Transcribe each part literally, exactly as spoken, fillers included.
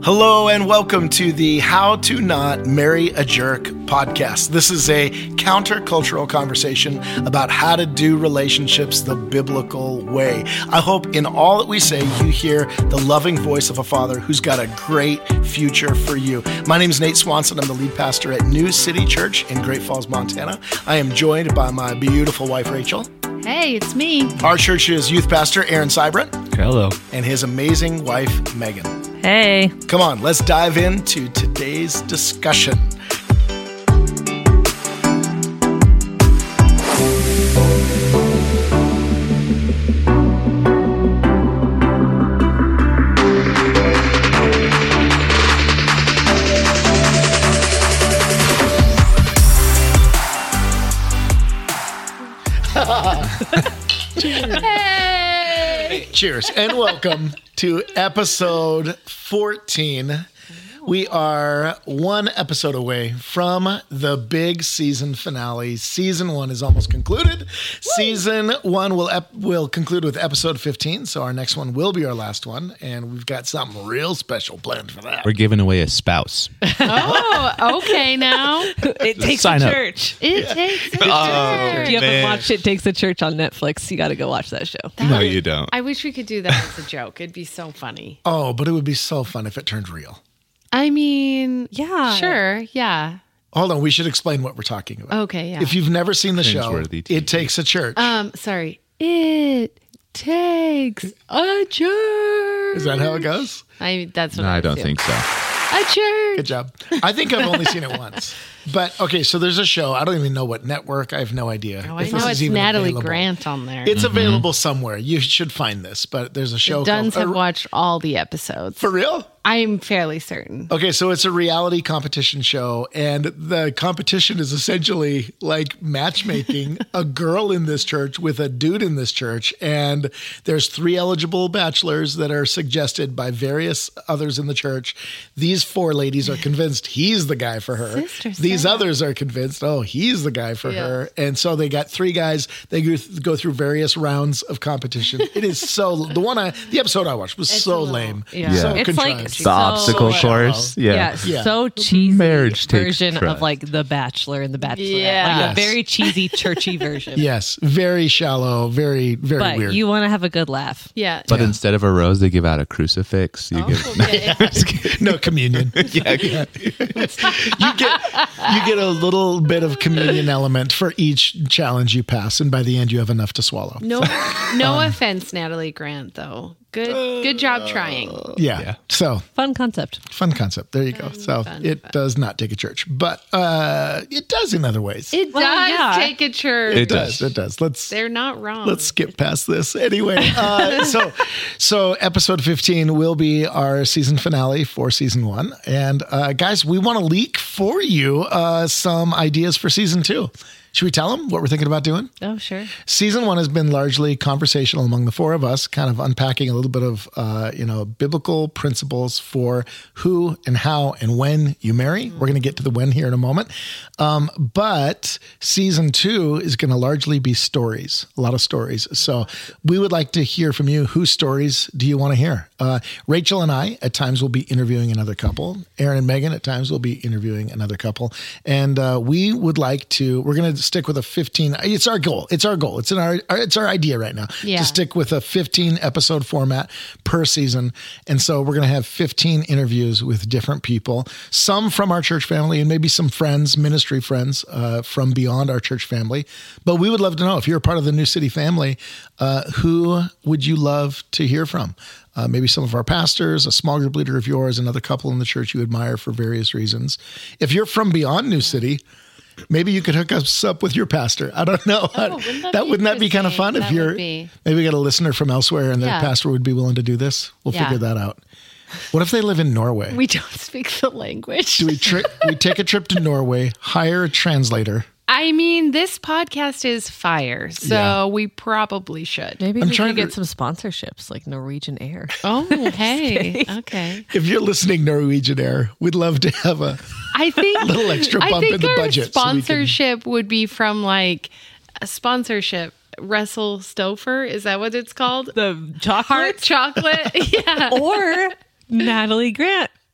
Hello and welcome to the How to Not Marry a Jerk podcast. This is a countercultural conversation about how to do relationships the biblical way. I hope in all that we say, you hear the loving voice of a father who's got a great future for you. My name is Nate Swanson. I'm the lead pastor at New City Church in Great Falls, Montana. I am joined by my beautiful wife, Rachel. Hey, it's me. Our church's youth pastor, Aaron Seibert. Hello. And his amazing wife, Megan. Hey. Come on, let's dive into today's discussion. Hey! Cheers and welcome to episode fourteen. We are one episode away from the big season finale. Season one is almost concluded. Woo! Season one will ep- will conclude with episode fifteen, so our next one will be our last one, and we've got something real special planned for that. We're giving away a spouse. Oh, okay now. It takes Sign a up. church. It takes a Oh, turn. If you haven't man. watched It Takes a Church on Netflix, you got to go watch that show. That No, would- you don't. I wish we could do that as a joke. It'd be so funny. Oh, but it would be so fun if it turned real. I mean, Yeah. sure, yeah. Hold on, we should explain what we're talking about. Okay, yeah. If you've never seen the show, Cringeworthy T V. It Takes a Church. Um, sorry. It takes a church. Is that how it goes? I that's what No, I, I don't assume. think so. A church. Good job. I think I've only seen it once. But, okay, so there's a show. I don't even know what network. I have no idea. Oh, I if know this is it's even Natalie available. Grant on there. It's available somewhere. You should find this. But there's a show the Duns called... have uh, watched all the episodes. For real? I'm fairly certain. Okay, so it's a reality competition show, and the competition is essentially like matchmaking a girl in this church with a dude in this church, and there's three eligible bachelors that are suggested by various others in the church. These four ladies are convinced he's the guy for her. Sister These Sarah. others are convinced, oh, he's the guy for Yeah. her. And so they got three guys. They go, go through various rounds of competition. It is so, the one I, the episode I watched was It's so a little- lame. yeah. So It's like contrived. so- The obstacle so course. shallow. Yeah. Yeah, Yeah. so cheesy Marriage takes version trust. of like The Bachelor and The Bachelorette. Yeah. Like Yes. a very cheesy, churchy version. Yes, very shallow, very, very But weird. you want to have a good laugh. Yeah. But Yeah. instead of a rose, they give out a crucifix. You give Okay. No communion. yeah, Yeah. you get you get a little bit of communion element for each challenge you pass, and by the end, you have enough to swallow. No, no offense, Natalie Grant. Though, good, good job trying. Yeah. Yeah. So Fun concept. fun concept. There you go. So fun, it fun. does not take a church, but uh, it does in other ways. It Well, does yeah. take a church. It does. does. It does. Let's They're not wrong. Let's skip past this anyway. Uh, so, so episode fifteen will be our season finale for season one. And uh, guys, we want to leak for you uh, some ideas for season two. Should we tell them what we're thinking about doing? Oh, sure. Season one has been largely conversational among the four of us, kind of unpacking a little bit of, uh, you know, biblical principles for who and how and when you marry. We're going to get to the when here in a moment. Um, but season two is going to largely be stories, a lot of stories. So we would like to hear from you. Whose stories do you want to hear? Uh, Rachel and I at times will be interviewing another couple. Aaron and Megan at times will be interviewing another couple. And uh, we would like to, we're going to stick with a fifteen. It's our goal. It's our goal. It's in our, our it's our idea right now Yeah. to stick with a fifteen episode format per season. And so we're going to have fifteen interviews with different people, some from our church family and maybe some friends, ministry friends uh, from beyond our church family. But we would love to know if you're a part of the New City family, uh, who would you love to hear from? Uh, maybe some of our pastors, a small group leader of yours, another couple in the church you admire for various reasons. If you're from beyond New City, maybe you could hook us up with your pastor. I don't know. Oh, wouldn't that that be wouldn't that be kind of fun interesting? if That you're would be. maybe we got a listener from elsewhere and their Yeah. pastor would be willing to do this? We'll Yeah. figure that out. What if they live in Norway? We don't speak the language. do we tri- we take a trip to Norway, hire a translator. I mean, this podcast is fire, so Yeah. we probably should. Maybe I'm we trying could to- get some sponsorships like Norwegian Air. Oh, hey, okay. If you're listening, Norwegian Air, we'd love to have a I think little extra I bump think in the our budget so we can- sponsorship would be from like a sponsorship. Russell Stouffer, is that what it's called? The Heart chocolate chocolate, yeah. or Natalie Grant.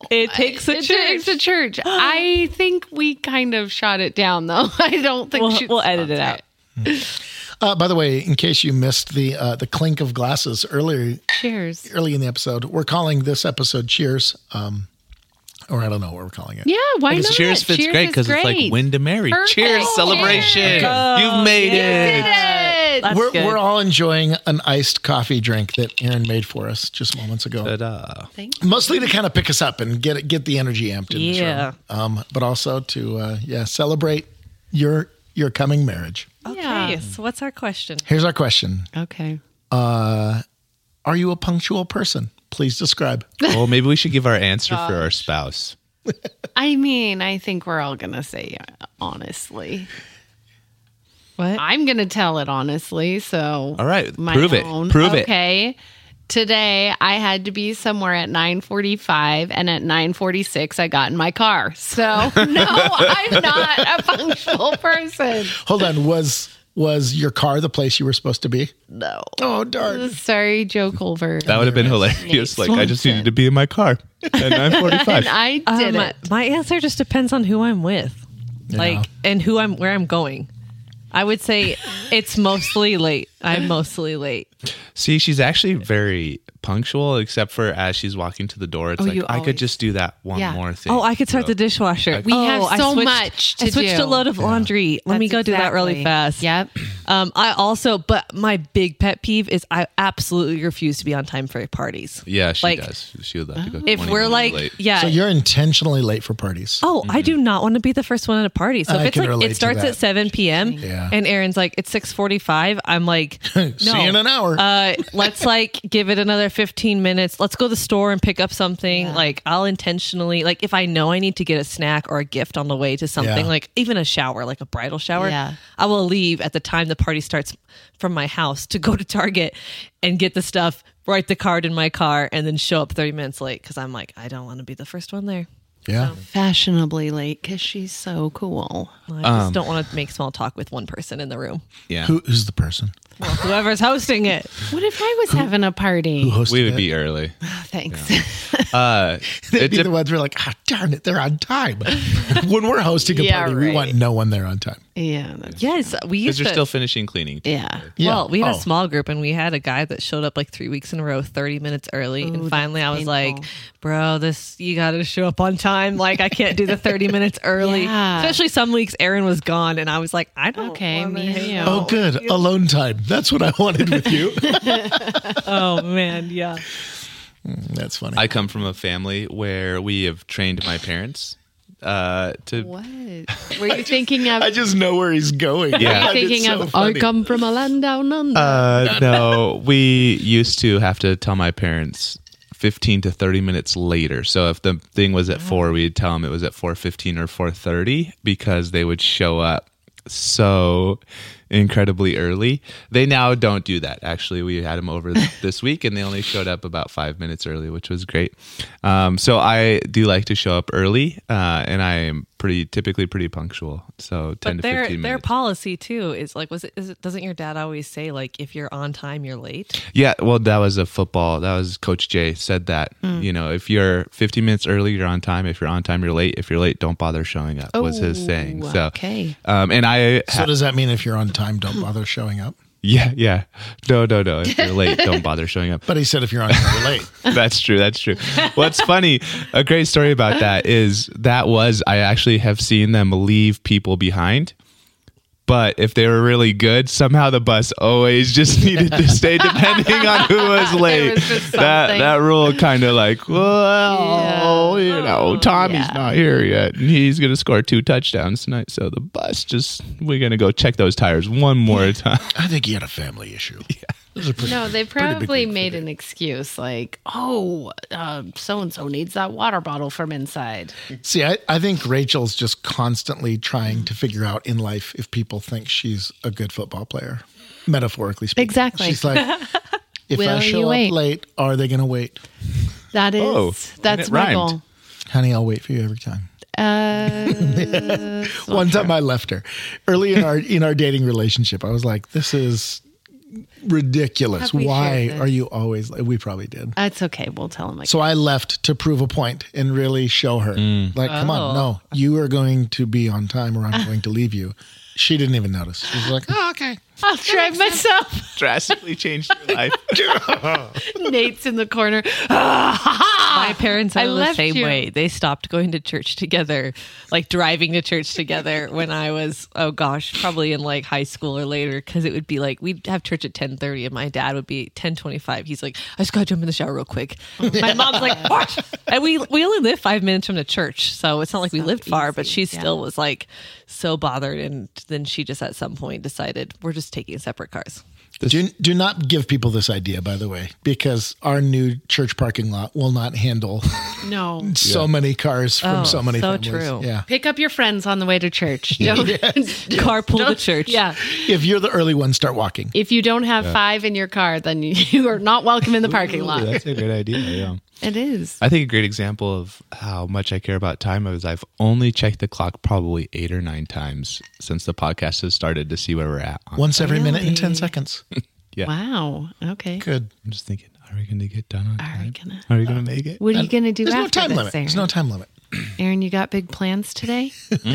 It takes a It church. takes a church. I think we kind of shot it down, though. I don't think We'll, she'd we'll edit it out. sponsor Uh, by the way, in case you missed the uh, the clink of glasses earlier Cheers. early in the episode, we're calling this episode Cheers. Um, or I don't know what we're calling it. Yeah, why not? Cheers fits great is because it's like great. win to marry. Perfect. Cheers, celebration. Cheers. You've made it. Did it. That's We're, good. we're all enjoying an iced coffee drink that Aaron made for us just moments ago. Ta-da. Thank you. Mostly to kind of pick us up and get it, get the energy amped in this Yeah. room. Um, but also to uh, yeah celebrate your your coming marriage. Okay, Yeah. so what's our question? Here's our question: Okay. Are you a punctual person? Please describe. Well, maybe we should give our answer for our spouse. I mean, I think we're all going to say uh, honestly. What? I'm going to tell it honestly. So, All right, my prove it. own. Prove it. Okay. Today, I had to be somewhere at nine forty-five, and at nine forty-six, I got in my car. So, no, I'm not a punctual person. Hold on. Was was your car the place you were supposed to be? No. Oh darn! Sorry, Joe Culver. That would have been hilarious. Nate Like, I just Swanson. needed to be in my car at nine forty-five. And I Um, did my, it. my answer just depends on who I'm with, like, and who I'm where I'm going. I would say it's mostly late. I'm mostly late. See, she's actually very punctual, except for as she's walking to the door. It's Oh, like, you I always- could just do that one Yeah. more thing. Oh, I could start So- the dishwasher. We have Oh, I so switched- much to I switched do. a load of laundry. Let me That's go do that really exactly- fast. Yep. Um, I also, but my big pet peeve is I absolutely refuse to be on time for parties. Yeah, she Like, does. She would love to go. If twenty we're minutes like, late. yeah. So you're intentionally late for parties. Oh, I do not want to be the first one at a party. So I if it's can like relate it to starts that. at seven p.m. Yeah. and Aaron's like it's six forty-five, I'm like, See you in an hour. uh, let's like give it another fifteen minutes. Let's go to the store and pick up something. Like I'll intentionally, like if I know I need to get a snack or a gift on the way to something, Yeah. like even a shower, like a bridal shower, Yeah. I will leave at the time the party starts from my house to go to Target and get the stuff, write the card in my car, and then show up thirty minutes late because I'm like, I don't want to be the first one there. yeah. Fashionably late because she's so cool. I just don't want to make small talk with one person in the room. yeah, Who, who's the person? Well, whoever's hosting it. What if I was having a party? Who hosted we would it? be early. Thanks. Uh, They'd it be dep- the ones who are like, ah, darn it, they're on time. When we're hosting a Yeah, party, we right. want no one there on time. yeah. That's, Yes, we because used you're to. still finishing cleaning. yeah. Yeah. Well, we had Oh. a small group and we had a guy that showed up like three weeks in a row, thirty minutes early. Ooh, and finally I was that's like, painful. bro, this, you got to show up on time. Like, I can't do the thirty minutes early. Yeah. Especially some weeks Aaron was gone and I was like, I don't Okay, wanna me and hang you. out. Oh, good. Alone time. That's what I wanted with you. Oh, man. Yeah. That's funny. I come from a family where we have trained my parents uh, to. What? Were you thinking of? I just know where he's going. Yeah. Were you It's thinking so of? funny. I come from a land down under. Uh, no, we used to have to tell my parents fifteen to thirty minutes later. So if the thing was at four, we'd tell them it was at four fifteen or four thirty because they would show up so incredibly early. They now don't do that. Actually, we had them over this week and they only showed up about five minutes early, which was great. Um, so I do like to show up early, uh, and I am pretty typically pretty punctual. So ten But to their fifteen their minutes. policy too is like, was it, is it? Doesn't your dad always say like, if you're on time, you're late? Yeah, well, that was a football. That was Coach Jay said that. You know, if you're fifteen minutes early, you're on time. If you're on time, you're late. If you're late, don't bother showing up. Was his Oh, saying. So, okay. um, and I, So ha- does that mean if you're on time, don't bother showing up? yeah, yeah, no, no, no. If you're late, don't bother showing up. But he said if you're on time, you're late. That's true. That's true. What's funny, a great story about that is that was I actually have seen them leave people behind. But if they were really good, somehow the bus always just needed to stay depending on who was late. was just that something. that rule kind of like, well, you know, Tommy's yeah. not here yet, and he's gonna score two touchdowns tonight. So the bus just we're gonna go check those tires one more time. I think he had a family issue. Yeah. Those are pretty, No, they pretty big probably week for made you. an excuse like, "Oh, so and so needs that water bottle from inside." See, I, I think Rachel's just constantly trying to figure out in life if people think she's a good football player, metaphorically speaking. Exactly. She's like, if Will I you show up wait? late, are they going to wait? That is Oh, that's and it my rhymed. goal. Honey, I'll wait for you every time. Uh, One time I left her early in our in our dating relationship. I was like, "This is ridiculous. Have we Why shared this? are you always, we probably did. That's okay. We'll tell him. Like, So I left to prove a point and really show her, like, come on, Oh. no, you are going to be on time or I'm going to leave you. She didn't even notice. She was like, oh, okay. I'll drive myself. Drastically changed your life. Nate's in the corner. My parents I are the left same you. way. They stopped going to church together, like driving to church together when I was, oh gosh, probably in like high school or later, because it would be like, we'd have church at ten thirty and my dad would be ten twenty-five. He's like, I just gotta jump in the shower real quick. My mom's like, what? And we, we only live five minutes from the church, so it's not like we So lived far, but easy, she yeah. still was like so bothered. And then she just at some point decided, we're just taking separate cars. Do, do not give people this idea, by the way, because our new church parking lot will not handle No. so many cars from Oh, so many so families. true. Yeah. Pick up your friends on the way to church. Don't, Carpool to don't- church. Yeah. If you're the early one, start walking. If you don't have five in your car, then you, you are not welcome in the parking lot. That's a good idea. Yeah. It is. I think a great example of how much I care about time is I've only checked the clock probably eight or nine times since the podcast has started to see where we're at. on Once every minute and Really? ten seconds. Yeah. Wow. Okay. Good. I'm just thinking, are we going to get done on Are we time? gonna? Are we going to make it? What are you gonna do There's no after time this, limit. Aaron? There's no time limit. Aaron, you got big plans today?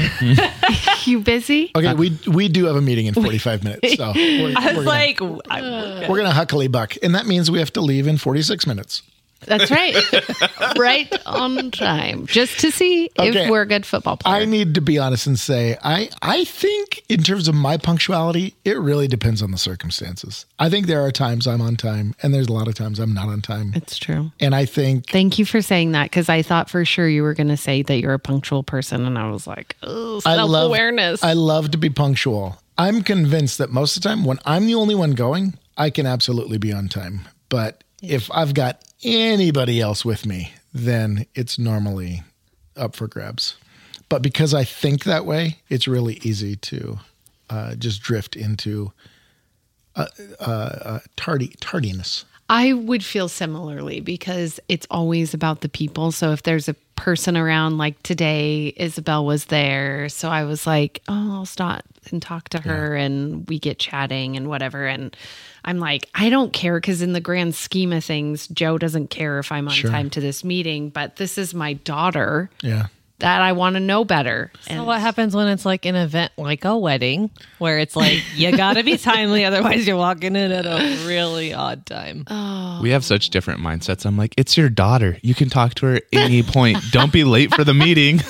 You busy? Okay, we we do have a meeting in forty-five minutes. So we're, I we're was gonna, like, I, we're gonna huckly buck, and that means we have to leave in forty-six minutes. That's right. Right on time. Just to see Okay. if we're a good football I player. need to be honest and say I I think in terms of my punctuality, it really depends on the circumstances. I think there are times I'm on time, and there's a lot of times I'm not on time. It's true. And I think Thank you for saying that, because I thought for sure you were going to say that you're a punctual person, and I was like, oh, I love self-awareness. I love to be punctual. I'm convinced that most of the time when I'm the only one going, I can absolutely be on time. But if I've got anybody else with me, then it's normally up for grabs. But because I think that way, it's really easy to uh, just drift into uh, uh, uh, tardy tardiness. I would feel similarly because it's always about the people. So if there's a person around, like today, Isabel was there. So I was like, oh, I'll stop and talk to her and we get chatting and whatever. And I'm like, I don't care because in the grand scheme of things, Joe doesn't care if I'm on Sure. time to this meeting, but this is my daughter Yeah. that I want to know better. So what happens when it's like an event like a wedding where it's like you gotta be timely, otherwise you're walking in at a really odd time. We have such different mindsets. I'm like, it's your daughter. You can talk to her at any point. Don't be late for the meeting.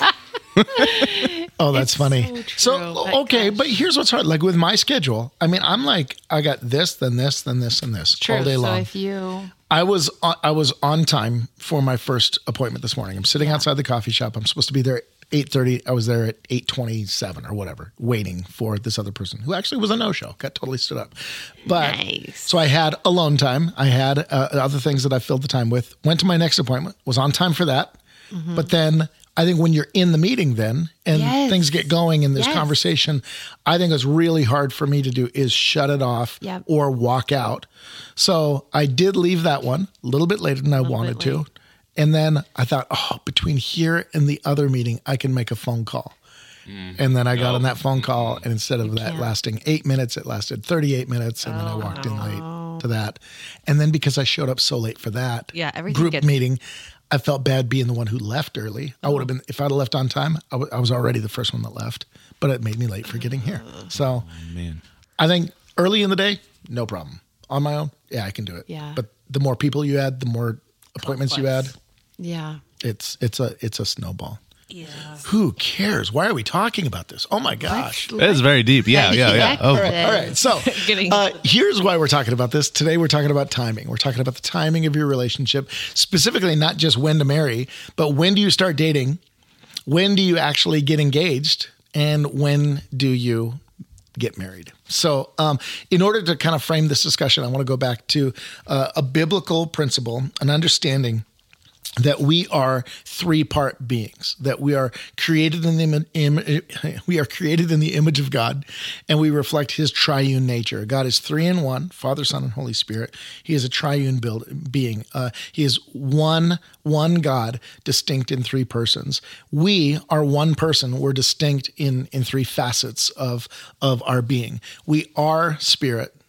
Oh, that's It's funny. so So, true, but okay, gosh. but here's what's hard. Like with my schedule, I mean, I'm like, I got this, then this, then this, and this all day so long. if you I was on, I was on time for my first appointment this morning. I'm sitting outside the coffee shop. I'm supposed to be there at eight thirty. I was there at eight twenty-seven or whatever, waiting for this other person who actually was a no-show. Got totally stood up. But Nice. so I had alone time. I had uh, other things that I filled the time with. Went to my next appointment. Was on time for that. But then I think when you're in the meeting then and Yes. things get going and there's Yes. conversation, I think it's really hard for me to do is shut it off Yep. or walk out. So I did leave that one a little bit later than I wanted bit to. late. And then I thought, oh, between here and the other meeting, I can make a phone call. And then I got on that phone call, and instead of that can't. lasting eight minutes, it lasted thirty-eight minutes. And then I walked in late to that. And then because I showed up so late for that Yeah, everything group gets- meeting, I felt bad being the one who left early. I would have been, if I'd have left on time, I, w- I was already the first one that left, but it made me late for getting here. So Man. I think early in the day, no problem. On my own, yeah, I can do it. Yeah. But the more people you add, the more appointments you add, Complex. yeah. it's it's a it's a snowball. Yeah. Who cares? Why are we talking about this? Oh my gosh. That is very deep. Yeah, yeah, yeah. Oh, All right, all right. So Getting- uh, here's why we're talking about this. Today we're talking about timing. We're talking about the timing of your relationship, specifically not just when to marry, but when do you start dating? When do you actually get engaged? And when do you get married? So um, in order to kind of frame this discussion, I want to go back to uh, a biblical principle, an understanding that we are three-part beings, that we are created in the Im- Im- we are created in the image of God, and we reflect His triune nature. God is three in one: Father, Son, and Holy Spirit. He is a triune build, being. Uh, he is one one God, distinct in three persons. We are one person. We're distinct in in three facets of of our being. We are spirit.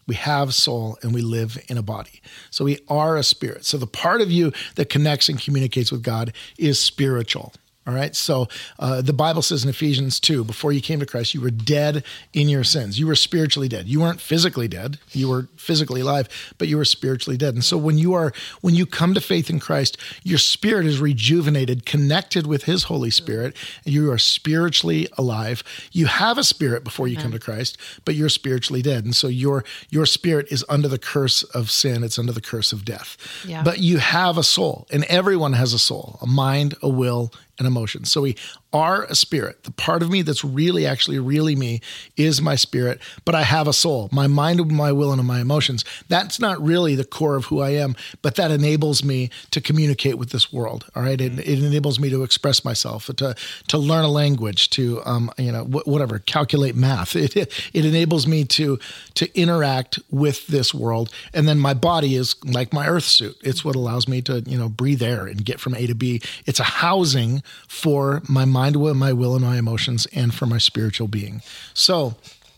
we have soul, and we live in a body. So we are a spirit. So the part of you that connects and communicates with God is spiritual. All right. So uh, the Bible says in Ephesians two, before you came to Christ, you were dead in your sins. You were spiritually dead. You weren't physically dead. You were physically alive, but you were spiritually dead. And so when you are, when you come to faith in Christ, your spirit is rejuvenated, connected with his Holy Spirit. And you are spiritually alive. You have a spirit before you come to Christ, but you're spiritually dead. And so your, your spirit is under the curse of sin. It's under the curse of death. Yeah. But you have a soul, and everyone has a soul, a mind, a will, and emotions. So we are a spirit. The part of me that's really, actually, really me is my spirit, but I have a soul, my mind, my will, and my emotions. That's not really the core of who I am, but that enables me to communicate with this world. All right. It, it enables me to express myself, to, to learn a language, to, um, you know, wh- whatever, calculate math. It, it, it enables me to, to interact with this world. And then my body is like my earth suit. It's what allows me to, you know, breathe air and get from A to B. It's a housing for my mind, my will, and my emotions, and for my spiritual being. So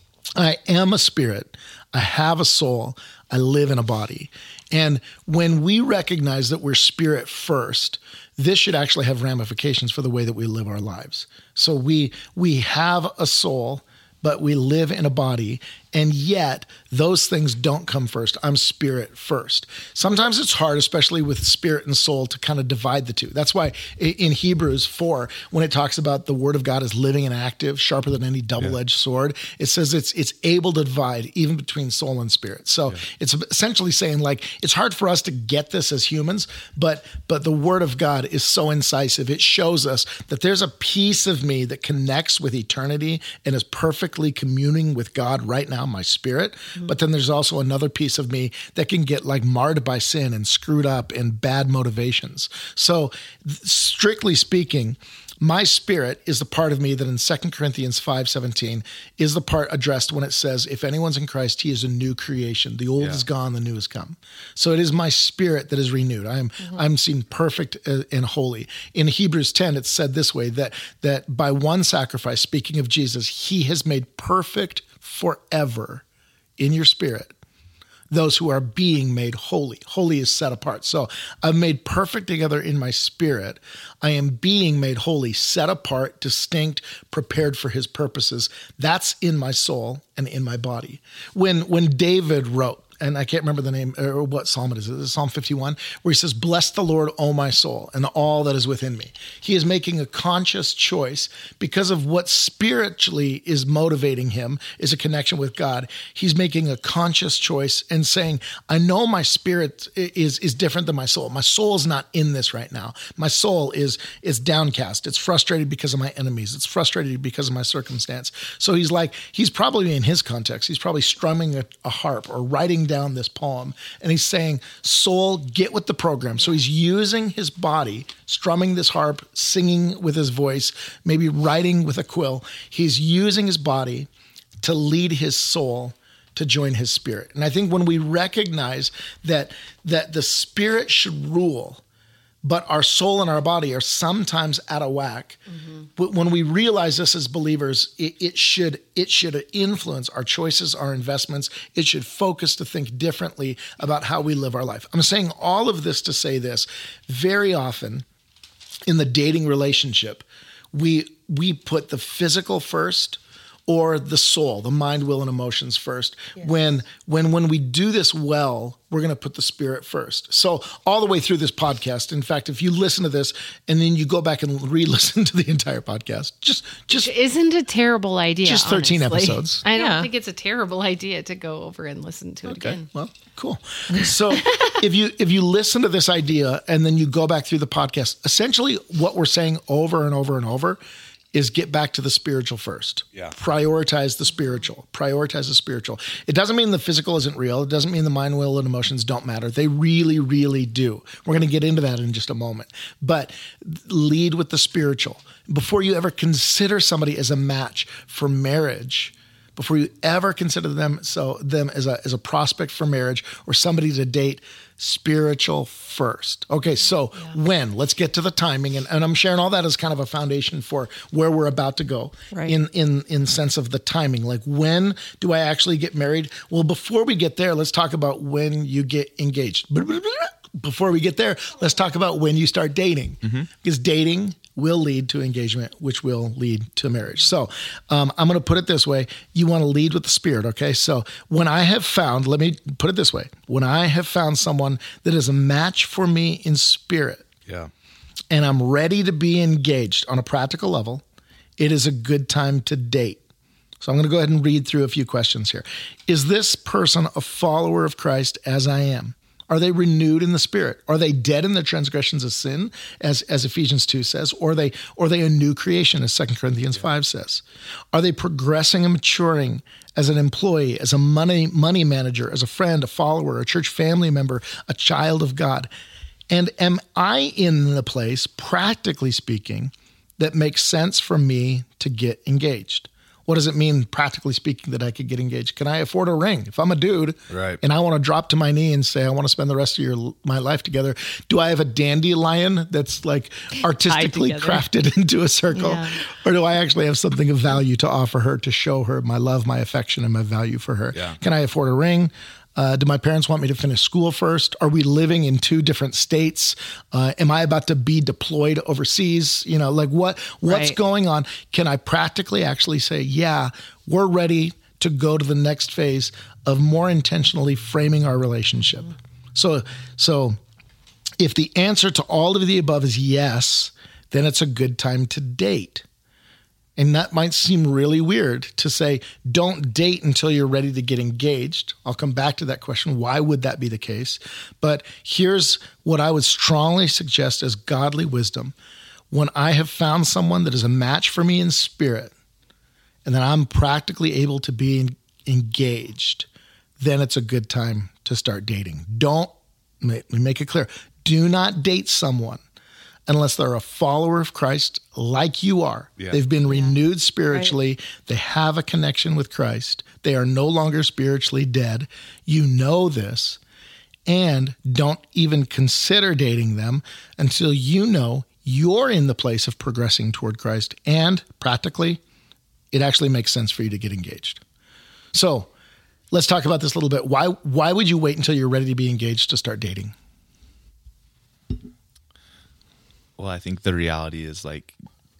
I am a spirit. I have a soul. I live in a body. And when we recognize that we're spirit first, this should actually have ramifications for the way that we live our lives. So we we have a soul, but we live in a body, and yet those things don't come first. I'm spirit first. Sometimes it's hard, especially with spirit and soul, to kind of divide the two. That's why in Hebrews four, when it talks about the word of God is living and active, sharper than any double-edged yeah. sword, it says it's it's able to divide even between soul and spirit. So yeah. it's essentially saying, like, it's hard for us to get this as humans, but but the word of God is so incisive. It shows us that there's a piece of me that connects with eternity and is perfectly communing with God right now, my spirit. Mm-hmm. But then there's also another piece of me that can get like marred by sin and screwed up in bad motivations. So strictly speaking, my spirit is the part of me that in Second Corinthians five seventeen is the part addressed when it says, if anyone's in Christ, he is a new creation. The old yeah. is gone, the new has come. So it is my spirit that is renewed. I am mm-hmm. I'm seen perfect and holy. In Hebrews ten, it's said this way, that, that by one sacrifice, speaking of Jesus, he has made perfect forever in your spirit those who are being made holy. Holy is set apart. So I'm made perfect together in my spirit. I am being made holy, set apart, distinct, prepared for his purposes. That's in my soul and in my body. When when David wrote, and I can't remember the name or what psalm it is. It's Psalm fifty-one, where he says, bless the Lord, O my soul, and all that is within me. He is making a conscious choice because of what spiritually is motivating him is a connection with God. He's making a conscious choice and saying, I know my spirit is, is different than my soul. My soul is not in this right now. My soul is, is downcast. It's frustrated because of my enemies. It's frustrated because of my circumstance. So he's like, he's probably in his context, he's probably strumming a, a harp or writing down this poem, and he's saying, soul, get with the program. So he's using his body, strumming this harp, singing with his voice, maybe writing with a quill. He's using his body to lead his soul to join his spirit. And I think when we recognize that that the spirit should rule, but our soul and our body are sometimes out of whack. Mm-hmm. But when we realize this as believers, it, it should it should influence our choices, our investments. It should focus to think differently about how we live our life. I'm saying all of this to say this. Very often in the dating relationship, we we put the physical first, or the soul, the mind, will, and emotions first. Yes. When when when we do this well, we're going to put the spirit first. So all the way through this podcast, in fact, if you listen to this and then you go back and re-listen to the entire podcast, just just Which isn't a terrible idea. Just thirteen honestly. episodes. I don't Yeah. think it's a terrible idea to go over and listen to it Okay, again. well, cool. So if you if you listen to this idea and then you go back through the podcast, essentially what we're saying over and over and over is get back to the spiritual first. Yeah. Prioritize the spiritual. Prioritize the spiritual. It doesn't mean the physical isn't real. It doesn't mean the mind, will, and emotions don't matter. They really, really do. We're going to get into that in just a moment. But lead with the spiritual. Before you ever consider somebody as a match for marriage, before you ever consider them so them as a as a prospect for marriage or somebody to date, spiritual first. Okay, so when? Let's get to the timing. And, and I'm sharing all that as kind of a foundation for where we're about to go Right. in, in, in sense of the timing. Like, when do I actually get married? Well, before we get there, let's talk about when you get engaged. Before we get there, let's talk about when you start dating. Because dating will lead to engagement, which will lead to marriage. So um, I'm going to put it this way. You want to lead with the Spirit, okay? So when I have found, let me put it this way. When I have found someone that is a match for me in spirit, Yeah. and I'm ready to be engaged on a practical level, it is a good time to date. So I'm going to go ahead and read through a few questions here. Is this person a follower of Christ as I am? Are they renewed in the Spirit? Are they dead in their transgressions of sin, as, as Ephesians two says? Or are they, or are they a new creation, as Second Corinthians five says? Are they progressing and maturing as an employee, as a money, money manager, as a friend, a follower, a church family member, a child of God? And am I in the place, practically speaking, that makes sense for me to get engaged? What does it mean, practically speaking, that I could get engaged? Can I afford a ring? If I'm a dude Right. and I want to drop to my knee and say, I want to spend the rest of your my life together, do I have a dandelion that's like artistically together. crafted into a circle? Yeah. Or do I actually have something of value to offer her, to show her my love, my affection, and my value for her? Yeah. Can I afford a ring? Uh, do my parents want me to finish school first? Are we living in two different states? Uh, am I about to be deployed overseas? You know, like what what's Right. going on? Can I practically actually say, yeah, we're ready to go to the next phase of more intentionally framing our relationship? So, so if the answer to all of the above is yes, then it's a good time to date. And that might seem really weird to say, don't date until you're ready to get engaged. I'll come back to that question. Why would that be the case? But here's what I would strongly suggest as godly wisdom. When I have found someone that is a match for me in spirit, and then I'm practically able to be engaged, then it's a good time to start dating. Don't, let me make it clear, do not date someone unless they're a follower of Christ like you are. Yeah. They've been renewed spiritually. They have a connection with Christ. They are no longer spiritually dead. You know this. And don't even consider dating them until you know you're in the place of progressing toward Christ. And practically, it actually makes sense for you to get engaged. So let's talk about this a little bit. Why, why would you wait until you're ready to be engaged to start dating? Well, I think the reality is like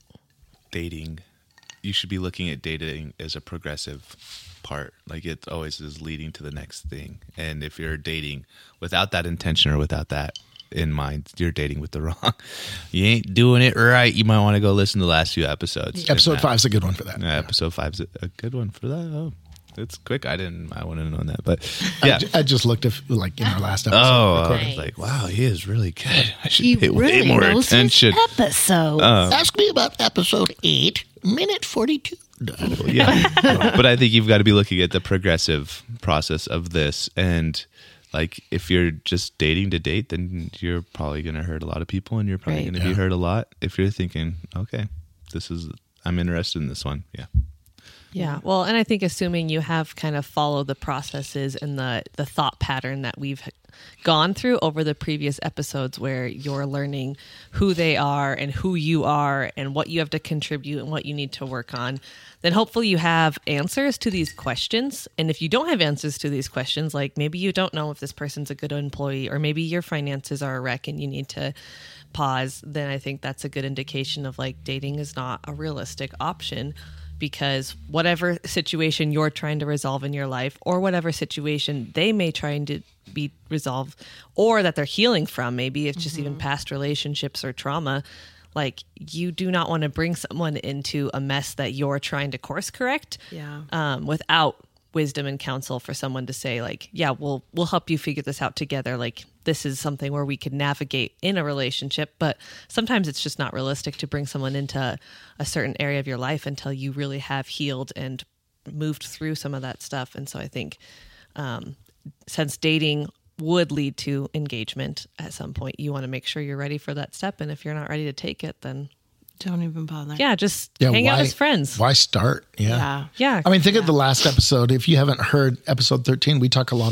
dating, you should be looking at dating as a progressive part. Like it always is leading to the next thing. And if you're dating without that intention or without that in mind, you're dating with the wrong. You ain't doing it right. You might want to go listen to the last few episodes. Episode And, uh, five is a good one for that. Yeah, episode five's a, a good one for that. Oh, it's quick. I didn't. I wouldn't have known that, but I yeah. ju- I, just looked at like in our last episode. Oh, I recorded. was like, wow, he is really good. I should He pay really way more knows attention. his episode. Ask me about episode eight, minute forty-two. Yeah, but I think you've got to be looking at the progressive process of this, and like if you're just dating to date, then you're probably going to hurt a lot of people, and you're probably Right. going to Yeah. be hurt a lot. If you're thinking, okay, this is, I'm interested in this one. Yeah. Yeah. Well, and I think assuming you have kind of followed the processes and the the thought pattern that we've gone through over the previous episodes where you're learning who they are and who you are and what you have to contribute and what you need to work on, then hopefully you have answers to these questions. And if you don't have answers to these questions, like maybe you don't know if this person's a good employee, or maybe your finances are a wreck and you need to pause, then I think that's a good indication of like dating is not a realistic option. Because whatever situation you're trying to resolve in your life, or whatever situation they may try to be resolved, or that they're healing from, maybe it's just even past relationships or trauma, like you do not want to bring someone into a mess that you're trying to course correct Yeah. um, without wisdom and counsel for someone to say like, yeah, we'll we'll help you figure this out together. Like this is something where we could navigate in a relationship, but sometimes it's just not realistic to bring someone into a certain area of your life until you really have healed and moved through some of that stuff. And so I think um, since dating would lead to engagement at some point, you want to make sure you're ready for that step. And if you're not ready to take it, then Don't even bother. yeah, just Yeah, hang out why- as friends. Why start? Yeah. Yeah. Yeah. I mean, think of the last episode. If you haven't heard episode thirteen, we talk a lot about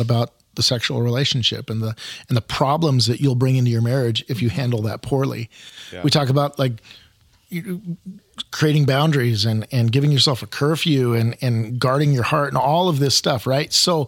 the sexual relationship and the and the problems that you'll bring into your marriage if you handle that poorly. Yeah. We talk about like you, creating boundaries and and giving yourself a curfew and and guarding your heart and all of this stuff, right? So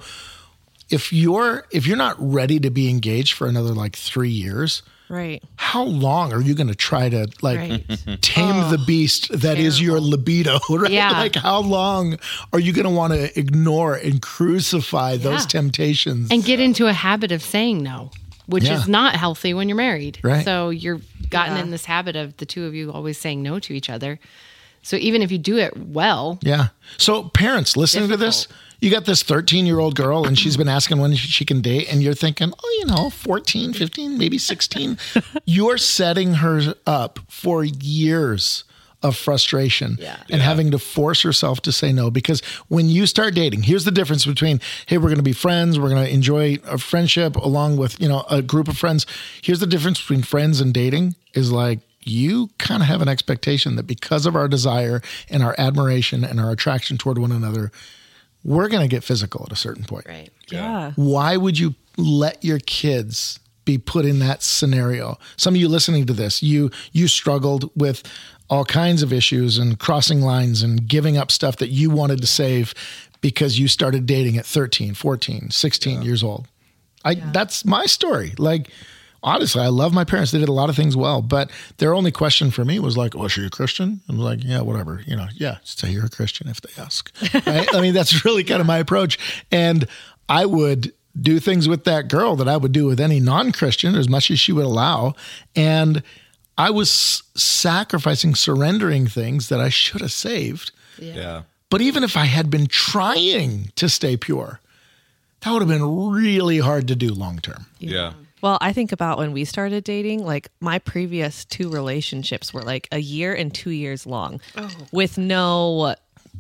if you're if you're not ready to be engaged for another like three years, right? How long are you going to try to like right. tame oh, the beast that terrible. is your libido, right? Yeah. Like how long are you going to want to ignore and crucify yeah. those temptations and get into a habit of saying no, which yeah. is not healthy when you're married. Right. So you're gotten yeah. in this habit of the two of you always saying no to each other. So even if you do it well, yeah. So parents listening difficult. to this. You got this thirteen-year-old girl, and she's been asking when she can date, and you're thinking, oh, you know, fourteen, fifteen, maybe sixteen. You're setting her up for years of frustration yeah. and yeah. having to force herself to say no. Because when you start dating, here's the difference between, hey, we're going to be friends, we're going to enjoy a friendship along with, you know, a group of friends. Here's the difference between friends and dating is like, you kind of have an expectation that because of our desire and our admiration and our attraction toward one another, we're going to get physical at a certain point. Right. Yeah. Why would you let your kids be put in that scenario? Some of you listening to this, you you struggled with all kinds of issues and crossing lines and giving up stuff that you wanted to save because you started dating at thirteen, fourteen, sixteen yeah. years old. I yeah. That's my story. Like, honestly, I love my parents. They did a lot of things well, but their only question for me was like, "Oh, is she a Christian?" I'm like, "Yeah, whatever. You know, yeah, say you're a Christian if they ask." Right? I mean, that's really kind of my approach. And I would do things with that girl that I would do with any non-Christian as much as she would allow. And I was sacrificing, surrendering things that I should have saved. Yeah. yeah. But even if I had been trying to stay pure, that would have been really hard to do long term. Yeah. yeah. Well, I think about when we started dating, like my previous two relationships were like a year and two years long oh. with no,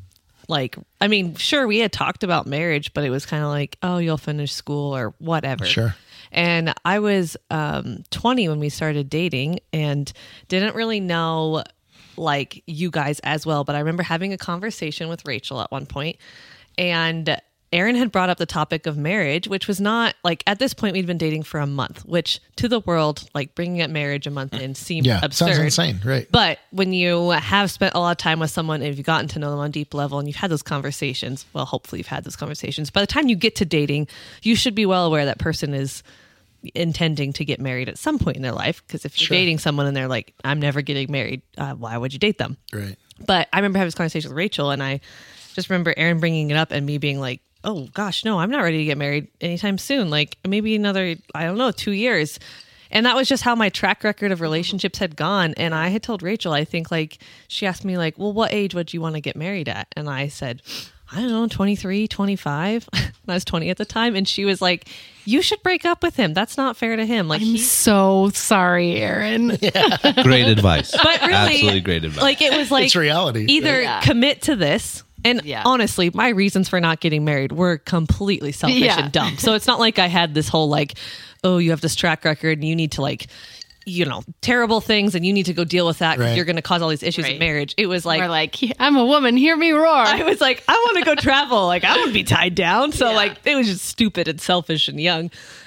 like, I mean, sure, we had talked about marriage, but it was kind of like, oh, you'll finish school or whatever. Sure. And I was um, twenty when we started dating and didn't really know like you guys as well. But I remember having a conversation with Rachel at one point, and Aaron had brought up the topic of marriage, which was not like at this point we'd been dating for a month, which to the world, like bringing up marriage a month in seemed yeah, absurd. Sounds insane, right? But when you have spent a lot of time with someone and you've gotten to know them on a deep level and you've had those conversations, well, hopefully you've had those conversations. By the time you get to dating, you should be well aware that person is intending to get married at some point in their life. Because if you're Sure. dating someone and they're like, I'm never getting married, uh, why would you date them? Right. But I remember having this conversation with Rachel, and I just remember Aaron bringing it up and me being like, oh gosh, no, I'm not ready to get married anytime soon. Like maybe another, I don't know, two years. And that was just how my track record of relationships had gone. And I had told Rachel, I think like, she asked me like, well, what age would you want to get married at? And I said, I don't know, twenty-three, twenty-five. I was twenty at the time. And she was like, you should break up with him. That's not fair to him. Like, I'm he- so sorry, Aaron. Yeah. Great advice. But really, absolutely great advice. Like it was like, It's reality. either Yeah. commit to this. And Yeah. honestly, my reasons for not getting married were completely selfish Yeah. and dumb. So it's not like I had this whole like, oh, you have this track record and you need to like, you know, terrible things and you need to go deal with that because Right. you're going to cause all these issues Right. in marriage. It was like, We're like, I'm a woman, hear me roar. I was like, I want to go travel. Like I want to be tied down. So Yeah. like, it was just stupid and selfish and young.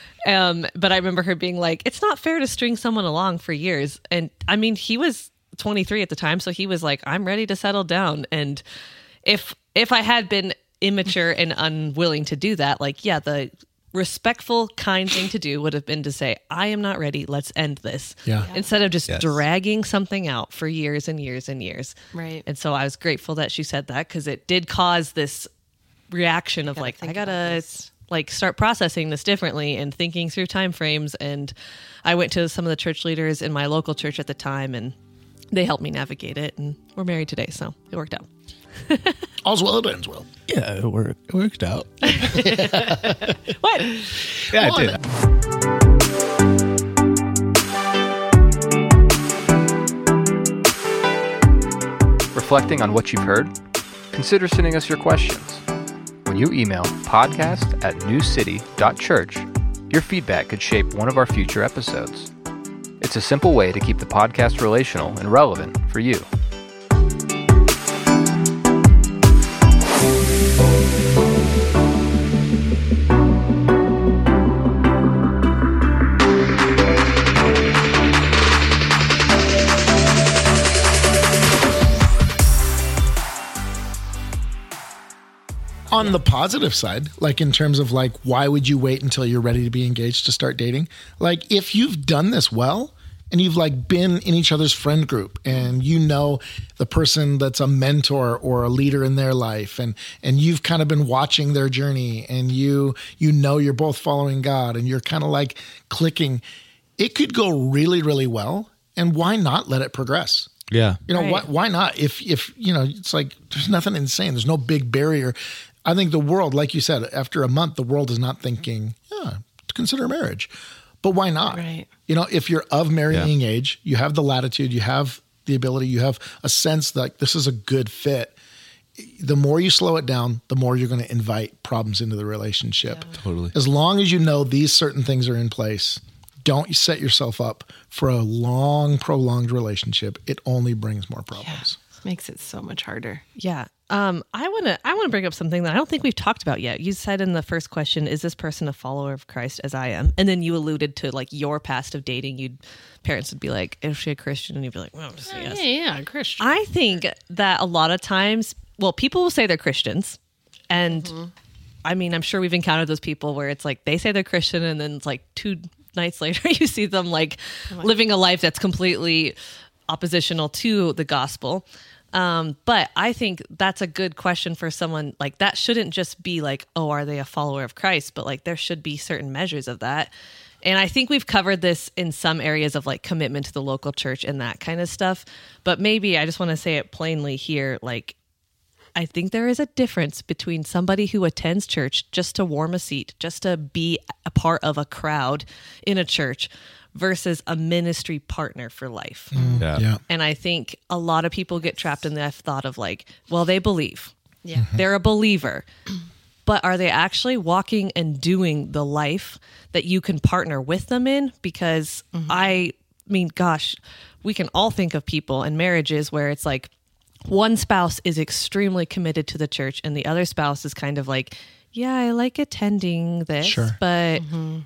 Um, but I remember her being like, it's not fair to string someone along for years. And I mean, he was twenty-three at the time. So he was like, I'm ready to settle down. And if, if I had been immature and unwilling to do that, like, yeah, the respectful, kind thing to do would have been to say, I am not ready. Let's end this. Yeah. Instead of just Yes. dragging something out for years and years and years. Right. And so I was grateful that she said that because it did cause this reaction of Gotta like, think I about gotta this. like start processing this differently and thinking through time frames. And I went to some of the church leaders in my local church at the time and they helped me navigate it. And we're married today, so it worked out. All's well that ends well. yeah, it worked. It worked out. What? Yeah, Well, I did. Reflecting on what you've heard? Consider sending us your questions. When you email podcast at newcity.church, your feedback could shape one of our future episodes. It's a simple way to keep the podcast relational and relevant for you. On the positive side, like in terms of like, why would you wait until you're ready to be engaged to start dating? Like if you've done this well and you've like been in each other's friend group and you know the person that's a mentor or a leader in their life and and you've kind of been watching their journey and you you know you're both following God and you're kind of like clicking, it could go really, really well. And why not let it progress? Yeah. You know, Right. why why not? If if you know, it's like there's nothing insane. There's no big barrier. I think the world, like you said, after a month, the world is not thinking, yeah, consider marriage. But why not? Right. You know, if you're of marrying Yeah. age, you have the latitude, you have the ability, you have a sense that this is a good fit. The more you slow it down, the more you're going to invite problems into the relationship. Totally. As long as you know these certain things are in place, don't set yourself up for a long, prolonged relationship. It only brings more problems. Makes it so much harder. Yeah. Um, I want to I want to bring up something that I don't think we've talked about yet. You said in the first question, is this person a follower of Christ as I am? And then you alluded to like your past of dating. You'd parents would be like, is she a Christian? And you'd be like, well, yes. Yeah, yeah, Christian. I think that a lot of times, well, people will say they're Christians. And Mm-hmm. I mean, I'm sure we've encountered those people where it's like they say they're Christian and then it's like two nights later you see them like living a life that's completely oppositional to the gospel. Um, but I think that's a good question for someone. Like that shouldn't just be like, oh, are they a follower of Christ? But like there should be certain measures of that. And I think we've covered this in some areas of like commitment to the local church and that kind of stuff. But maybe I just want to say it plainly here. Like, I think there is a difference between somebody who attends church just to warm a seat, just to be a part of a crowd in a church versus a ministry partner for life. Yeah. Yeah. And I think a lot of people get trapped in that thought of like, well, they believe. Yeah. They're a believer. But are they actually walking and doing the life that you can partner with them in? Because I mean, gosh, we can all think of people and marriages where it's like one spouse is extremely committed to the church and the other spouse is kind of like, yeah, I like attending this, Sure. but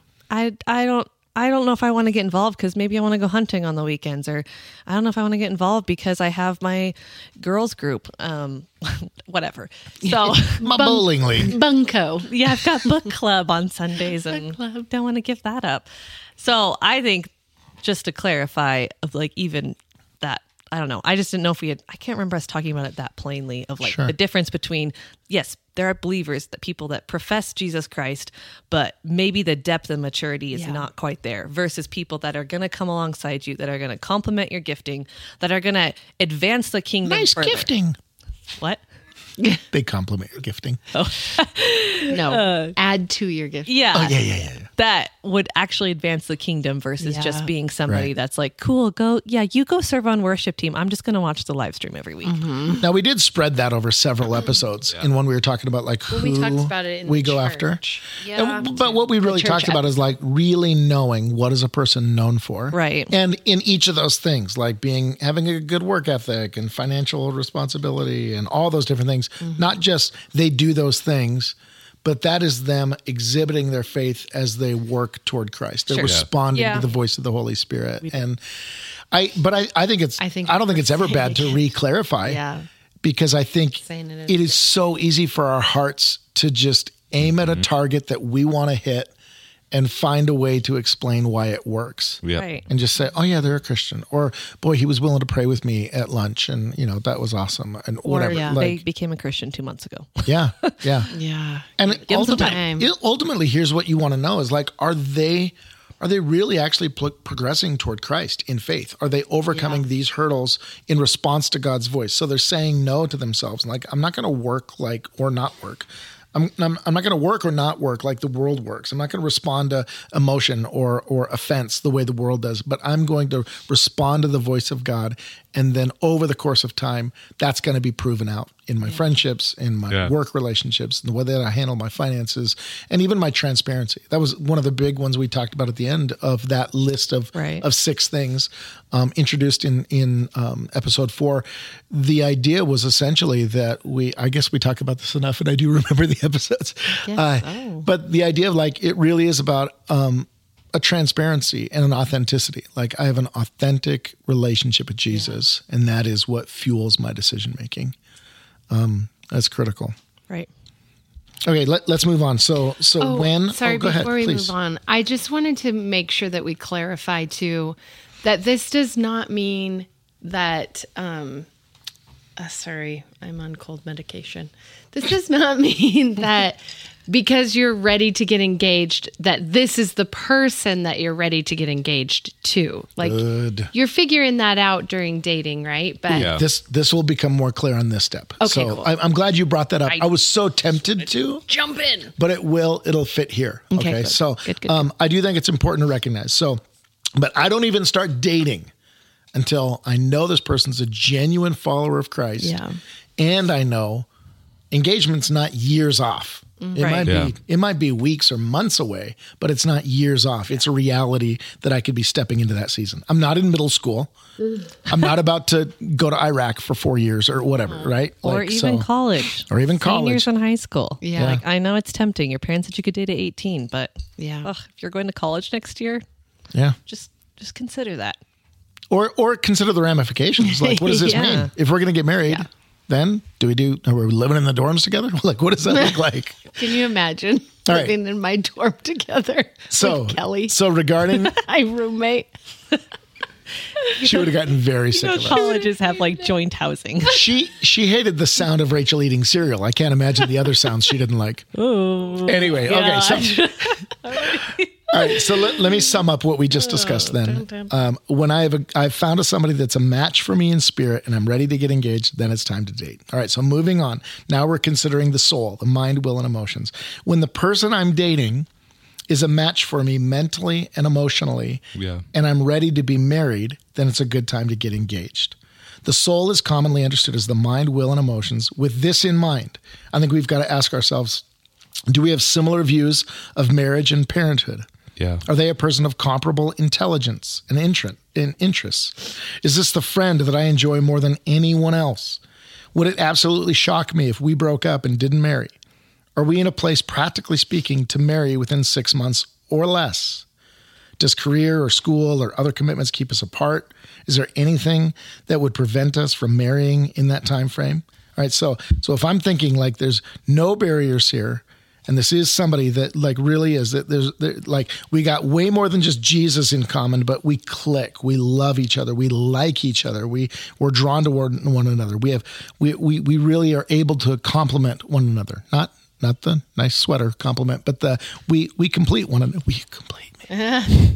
I I don't I don't know if I want to get involved because maybe I want to go hunting on the weekends, or I don't know if I want to get involved because I have my girls group, um, whatever. So My bowling league. Bunko. yeah, I've got book club on Sundays and don't want to give that up. So I think just to clarify of like even that, I don't know. I just didn't know if we had, I can't remember us talking about it that plainly of like Sure. the difference between, yes, there are believers, that people that profess Jesus Christ, but maybe the depth and maturity is Yeah. not quite there versus people that are going to come alongside you, that are going to complement your gifting, that are going to advance the kingdom. Nice further. gifting. What? They compliment your gifting. No, add to your gift. Yeah. Oh, yeah, yeah, yeah. yeah. That would actually advance the kingdom versus Yeah. just being somebody Right. that's like, cool, go, yeah, you go serve on worship team. I'm just going to watch the live stream every week. Now we did spread that over several episodes. In one we were talking about like who we talked about it in we the go church. after. Yeah. And- but what we really church talked about is like really knowing what is a person known for, Right. And in each of those things, like being having a good work ethic and financial responsibility and all those different things. Not just they do those things, but that is them exhibiting their faith as they work toward Christ. They're Sure. Yeah. responding Yeah. to the voice of the Holy Spirit. And I, but I, I think it's, I I, think don't think we're it's ever bad to saying- re-clarify. Yeah. Because I think Saying it it is is so easy for our hearts to just aim at a target that we want to hit and find a way to explain why it works. Yeah. Right. And just say, oh, yeah, they're a Christian. Or, boy, he was willing to pray with me at lunch. And, you know, that was awesome. And Or whatever. yeah. they Like, became a Christian two months ago. yeah, yeah. Yeah. And Give them some ultimately, time. it- ultimately, here's what you want to know is like, are they are they really actually pl- progressing toward Christ in faith? Are they overcoming Yeah. these hurdles in response to God's voice? So they're saying no to themselves. Like, I'm not going to work like or not work. I'm, I'm, I'm not going to work or not work like the world works. I'm not going to respond to emotion or or offense the way the world does, but I'm going to respond to the voice of God. And then over the course of time, that's going to be proven out in my friendships, in my Yeah. work relationships, the way that I handle my finances, and even my transparency. That was one of the big ones we talked about at the end of that list of Right. of six things um, introduced in in um, episode four. The idea was essentially that we, I guess we talk about this enough, and I do remember the episodes. Yes. Uh, Oh. But the idea of like it really is about um, a transparency and an authenticity. Like I have an authentic relationship with Jesus, and that is what fuels my decision making. Um, that's critical. Right. Okay, let, let's move on. So, so Oh, when? sorry, oh, go before ahead, we please. move on, I just wanted to make sure that we clarify too that this does not mean that. Um, uh, sorry, I'm on cold medication. This does not mean that because you're ready to get engaged, that this is the person that you're ready to get engaged to. Like Good. you're figuring that out during dating, right? But Yeah. This this will become more clear on this step. Okay, so cool. I, I'm glad you brought that up. I, I- was so tempted to, jump in. but it will it'll fit here. Okay, Okay, good. so Good, good, um, I do think it's important to recognize. So, but I don't even start dating until I know this person's a genuine follower of Christ. Yeah. And I know engagement's not years off. It Right. might Yeah. be it might be weeks or months away, but it's not years off. It's a reality that I could be stepping into that season. I'm not in middle school. I'm not about to go to Iraq for four years or whatever, right? Or Like, even so- college. Or even Seniors college. in high school. Yeah. Like, I know it's tempting. Your parents said you could date at eighteen, but Yeah. ugh, if you're going to college next year, Yeah. just just consider that. Or or consider the ramifications. Like, what does this Yeah. mean? If we're going to get married, then do we do? Are we living in the dorms together? Like, what does that look like? Can you imagine All right. living in my dorm together So, with Kelly, so regarding, my roommate? she would have gotten very sick You of know, it. colleges have like joint housing. She she hated the sound of Rachel eating cereal. I can't imagine the other sounds she didn't like. Oh, Anyway, okay. So, all right. So let, let me sum up what we just Oh, discussed. Then, um, when I have a, I've found a somebody that's a match for me in spirit, and I'm ready to get engaged, then it's time to date. All right. So moving on. Now we're considering the soul, the mind, will, and emotions. When the person I'm dating is a match for me mentally and emotionally, Yeah. and I'm ready to be married, then it's a good time to get engaged. The soul is commonly understood as the mind, will, and emotions. With this in mind, I think we've got to ask ourselves, do we have similar views of marriage and parenthood? Yeah. Are they a person of comparable intelligence and interest? In interests? Is this the friend that I enjoy more than anyone else? Would it absolutely shock me if we broke up and didn't marry? Are we in a place, practically speaking, to marry within six months or less? Does career or school or other commitments keep us apart? Is there anything that would prevent us from marrying in that time frame? All right, so so if I'm thinking like there's no barriers here, and this is somebody that like really is that there's there, like we got way more than just Jesus in common, but we click, we love each other, we like each other, we we're drawn toward one another. We have we we we really are able to complement one another. Not not the nice sweater compliment, but the we we complete one another. We complete me.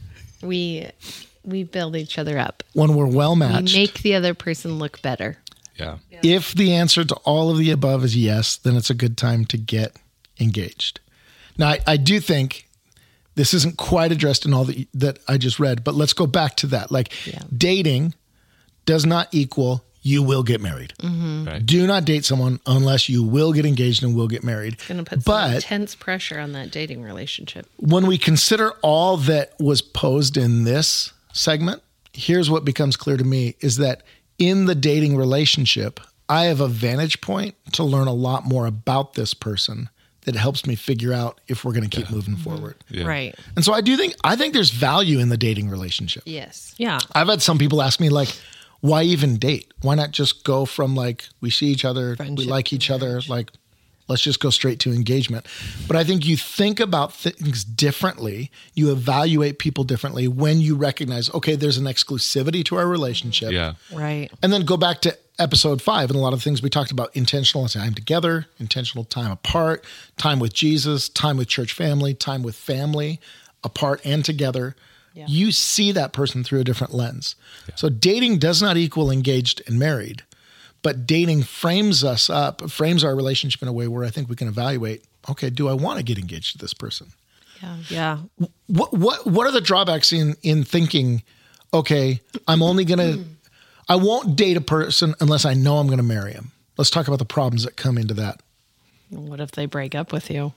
We we build each other up. When we're well We matched. make the other person look better. Yeah. If the answer to all of the above is yes, then it's a good time to get engaged. Now, I, I do think this isn't quite addressed in all that, that I just read, but let's go back to that. Like, Yeah. dating does not equal you will get married. Right. Do not date someone unless you will get engaged and will get married. It's going to put some But intense pressure on that dating relationship. when we consider all that was posed in this segment, here's what becomes clear to me is that in the dating relationship, I have a vantage point to learn a lot more about this person that helps me figure out if we're going to keep moving forward. Yeah. right. And so I do think I think there's value in the dating relationship. Yes. Yeah. I've had some people ask me like, why even date? Why not just go from like we see each other, we Friendship like to each other, like let's just go straight to engagement. But I think you think about things differently. You evaluate people differently when you recognize, okay, there's an exclusivity to our relationship. Yeah. Right. And then go back to episode five and a lot of things we talked about: intentional time together, intentional time apart, time with Jesus, time with church family, time with family, apart and together. Yeah. You see that person through a different lens. So dating does not equal engaged and married, but dating frames us up, frames our relationship in a way where I think we can evaluate, okay, do I want to get engaged to this person? Yeah. Yeah. What what what are the drawbacks in in thinking, okay, I'm only going to I won't date a person unless I know I'm going to marry him. Let's talk about the problems that come into that. What if they break up with you?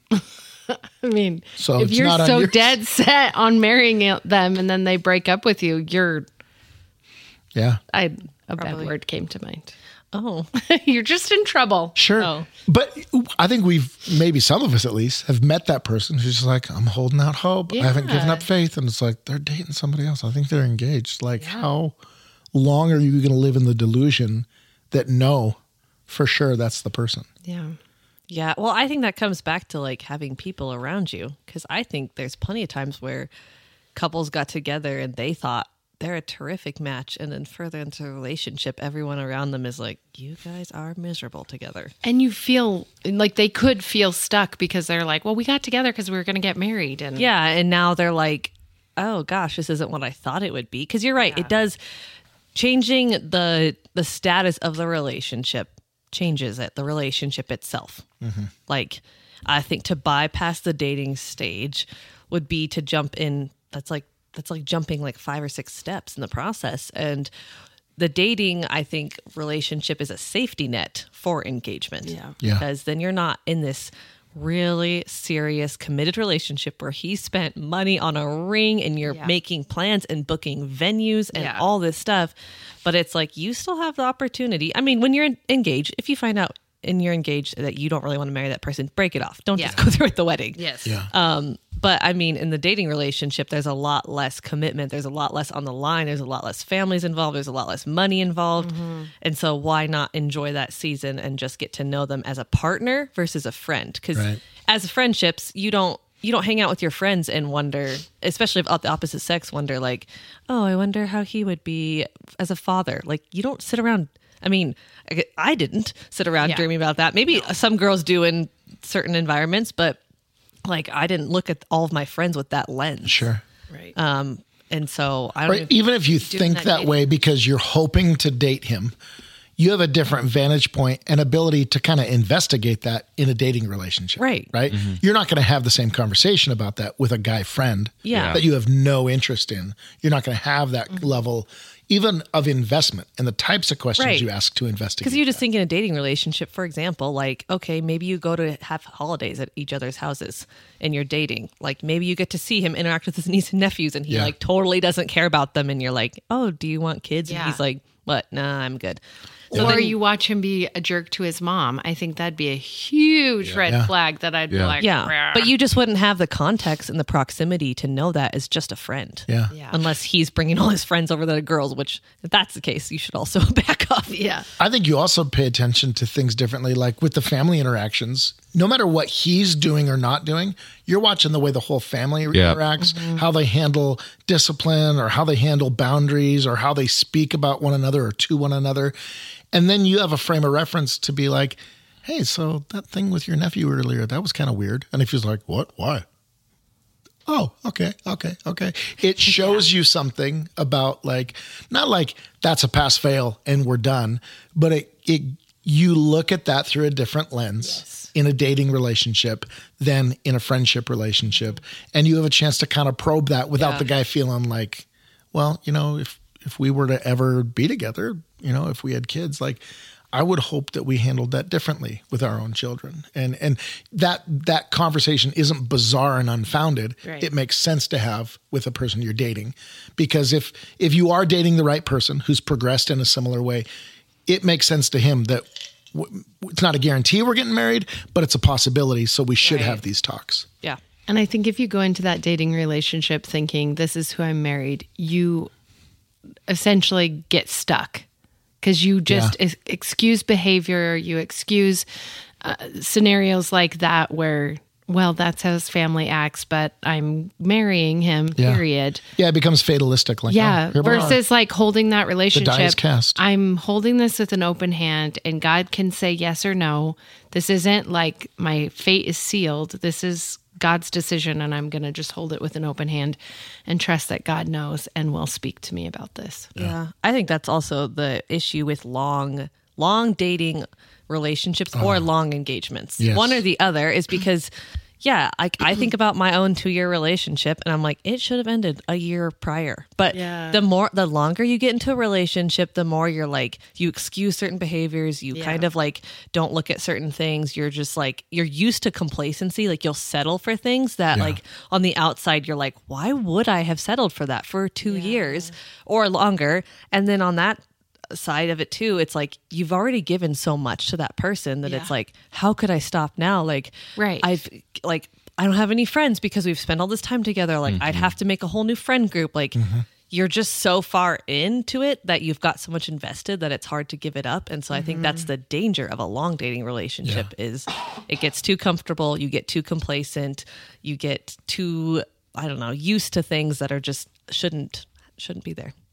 I mean, So if it's you're not on so yours. dead set on marrying it- them and then they break up with you, you're Yeah. I a Probably. bad word came to mind. Oh. You're just in trouble. Sure. Oh. But I think we've, maybe some of us at least, have met that person who's just like, I'm holding out hope. I haven't given Yeah. up faith. And it's like, they're dating somebody else. I think they're engaged. Like, how long are you going to live in the delusion that no, for sure, that's the person? Yeah. Yeah. Well, I think that comes back to like having people around you. Cause I think there's plenty of times where couples got together and they thought they're a terrific match. And then further into a relationship, everyone around them is like, you guys are miserable together. And you feel like they could feel stuck because they're like, well, we got together because we were going to get married. And Yeah. And now they're like, oh gosh, this isn't what I thought it would be. Cause you're right. Yeah. It does changing the, the status of the relationship changes it, the relationship itself. Mm-hmm. Like, I think to bypass the dating stage would be to jump in. That's like, that's like jumping like five or six steps in the process. And the dating, I think, relationship is a safety net for engagement. Yeah. Yeah. Because then you're not in this really serious committed relationship where he spent money on a ring and you're Yeah. making plans and booking venues and Yeah. all this stuff. But it's like you still have the opportunity. I mean, when you're engaged, if you find out and you're engaged that you don't really want to marry that person, break it off. Don't Yeah. just go through with the wedding. Yes. Yeah. Um, but I mean, in the dating relationship, there's a lot less commitment. There's a lot less on the line. There's a lot less families involved. There's a lot less money involved. Mm-hmm. And so why not enjoy that season and just get to know them as a partner versus a friend? Because Right. as friendships, you don't, you don't hang out with your friends and wonder, especially if the opposite sex, wonder like, oh, I wonder how he would be as a father. Like you don't sit around. I mean, I- I didn't sit around Yeah. dreaming about that. Maybe some girls do in certain environments, but like I didn't look at all of my friends with that lens. Sure. Right. Um, and so I don't Right. Even if you think that that dating. way because you're hoping to date him, you have a different vantage point and ability to kind of investigate that in a dating relationship. Right. Right. You're not going to have the same conversation about that with a guy friend Yeah. that you have no interest in. You're not going to have that Mm-hmm. level even of investment and the types of questions Right. you ask to investigate. Because you just that. think in a dating relationship, for example, like, okay, maybe you go to have holidays at each other's houses and you're dating. Like maybe you get to see him interact with his niece and nephews and he Yeah. like totally doesn't care about them. And you're like, oh, do you want kids? Yeah. And he's like, what? Nah, I'm good. So or then- you watch him be a jerk to his mom. I think that'd be a huge red Yeah. flag that I'd be Yeah. like, yeah, "Rah." but you just wouldn't have the context and the proximity to know that as just a friend. Yeah. Yeah. Unless he's bringing all his friends over that are girls, which if that's the case, you should also back off. Yeah. I think you also pay attention to things differently, like with the family interactions. No matter what he's doing or not doing, you're watching the way the whole family Yeah. interacts, how they handle discipline or how they handle boundaries or how they speak about one another or to one another. And then you have a frame of reference to be like, hey, so that thing with your nephew earlier, that was kind of weird. And if he's like, what? Why? Oh, okay, okay, okay. It shows you something about like, not like that's a pass fail and we're done, but it, it you look at that through a different lens in a dating relationship than in a friendship relationship. And you have a chance to kind of probe that without Yeah. the guy feeling like, well, you know, if, if we were to ever be together, you know, if we had kids, like I would hope that we handled that differently with our own children. And and that that conversation isn't bizarre and unfounded. Right. It makes sense to have with a person you're dating. Because if if you are dating the right person who's progressed in a similar way, it makes sense to him that w- it's not a guarantee we're getting married, but it's a possibility. So we should Right. have these talks. Yeah. And I think if you go into that dating relationship thinking this is who I'm married, you essentially get stuck because you just Yeah. ex- excuse behavior, you excuse uh, scenarios like that where, well, that's how his family acts, but I'm marrying him, Yeah. period. Yeah, it becomes fatalistic. Like, Yeah, oh, here we are. versus like holding that relationship. is cast. I'm holding this with an open hand, and God can say yes or no. This isn't like my fate is sealed. This is God's decision, and I'm going to just hold it with an open hand and trust that God knows and will speak to me about this. Yeah. I think that's also the issue with long, long dating relationships or long engagements. Yes. One or the other is because, yeah, I, I think about my own two year relationship and I'm like, it should have ended a year prior. But Yeah. the more, the longer you get into a relationship, the more you're like, you excuse certain behaviors. You Yeah. kind of like don't look at certain things. You're just like, you're used to complacency. Like you'll settle for things that Yeah. like on the outside, you're like, why would I have settled for that for two years or longer? And then on that side of it too, it's like you've already given so much to that person that Yeah. it's like, how could I stop now? Like, Right. I've like, I don't have any friends because we've spent all this time together. Like, I'd have to make a whole new friend group. Like, you're just so far into it that you've got so much invested that it's hard to give it up. And so I think that's the danger of a long dating relationship is it gets too comfortable, you get too complacent, you get too, I don't know, used to things that are just shouldn't shouldn't be there.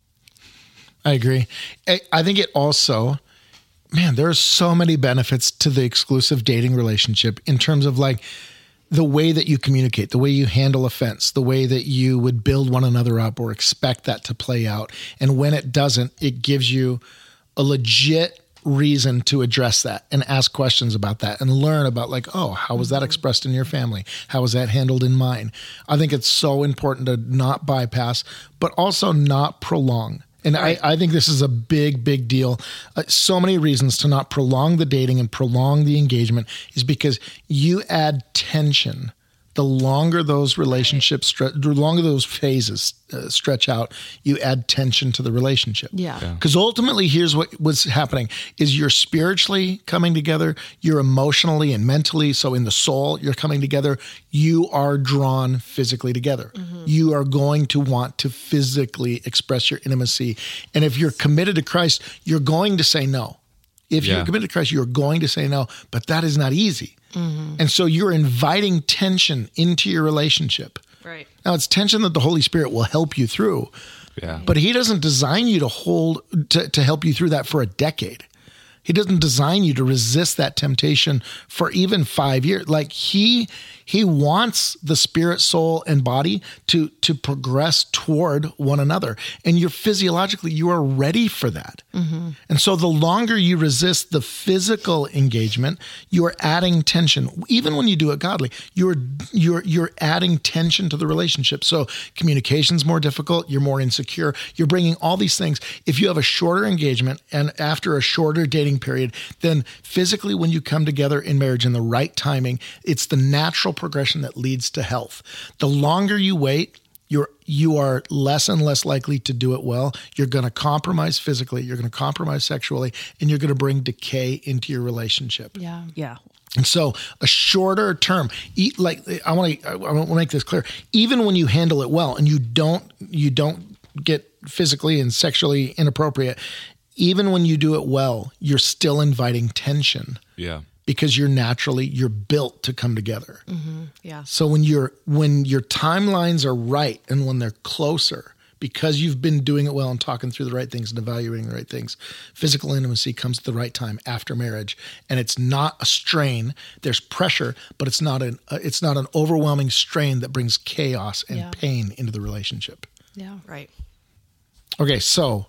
I agree. I, I think it also, man, there are so many benefits to the exclusive dating relationship in terms of like the way that you communicate, the way you handle offense, the way that you would build one another up or expect that to play out. And when it doesn't, it gives you a legit reason to address that and ask questions about that and learn about like, oh, how was that expressed in your family? How was that handled in mine? I think it's so important to not bypass, but also not prolong. And right. I, I think this is a big, big deal. Uh, so many reasons to not prolong the dating and prolong the engagement is because you add tension. The longer those relationships, right. stre- the longer those phases uh, stretch out, you add tension to the relationship. Yeah. Because yeah. ultimately, here's what what's happening is you're spiritually coming together, you're emotionally and mentally, so in the soul, you're coming together. You are drawn physically together. Mm-hmm. You are going to want to physically express your intimacy. And if you're committed to Christ, you're going to say no. If yeah. you're committed to Christ, you're going to say no, but that is not easy. Mm-hmm. And so you're inviting tension into your relationship. Right. Now it's tension that the Holy Spirit will help you through. Yeah. But he doesn't design you to hold, to, to help you through that for a decade. He doesn't design you to resist that temptation for even five years. Like he, he wants the spirit, soul, and body to, to progress toward one another. And you're physiologically, you are ready for that. Mm-hmm. And so the longer you resist the physical engagement, you are adding tension. Even when you do it godly, you're, you're, you're adding tension to the relationship. So communication's more difficult. You're more insecure. You're bringing all these things. If you have a shorter engagement and after a shorter dating period, then physically when you come together in marriage in the right timing, it's the natural progression that leads to health. The longer you wait, you're you are less and less likely to do it well. You're going to compromise physically, you're going to compromise sexually, and you're going to bring decay into your relationship. Yeah. Yeah. And so a shorter term, eat like I want to I want to make this clear. Even when you handle it well and you don't you don't get physically and sexually inappropriate, even when you do it well, you're still inviting tension. Yeah. Because you're naturally, you're built to come together. Mm-hmm. Yeah. So when you're, when your timelines are right and when they're closer, because you've been doing it well and talking through the right things and evaluating the right things, physical intimacy comes at the right time after marriage. And it's not a strain. There's pressure, but it's not an, uh, it's not an overwhelming strain that brings chaos and yeah. pain into the relationship. Yeah. Right. Okay. So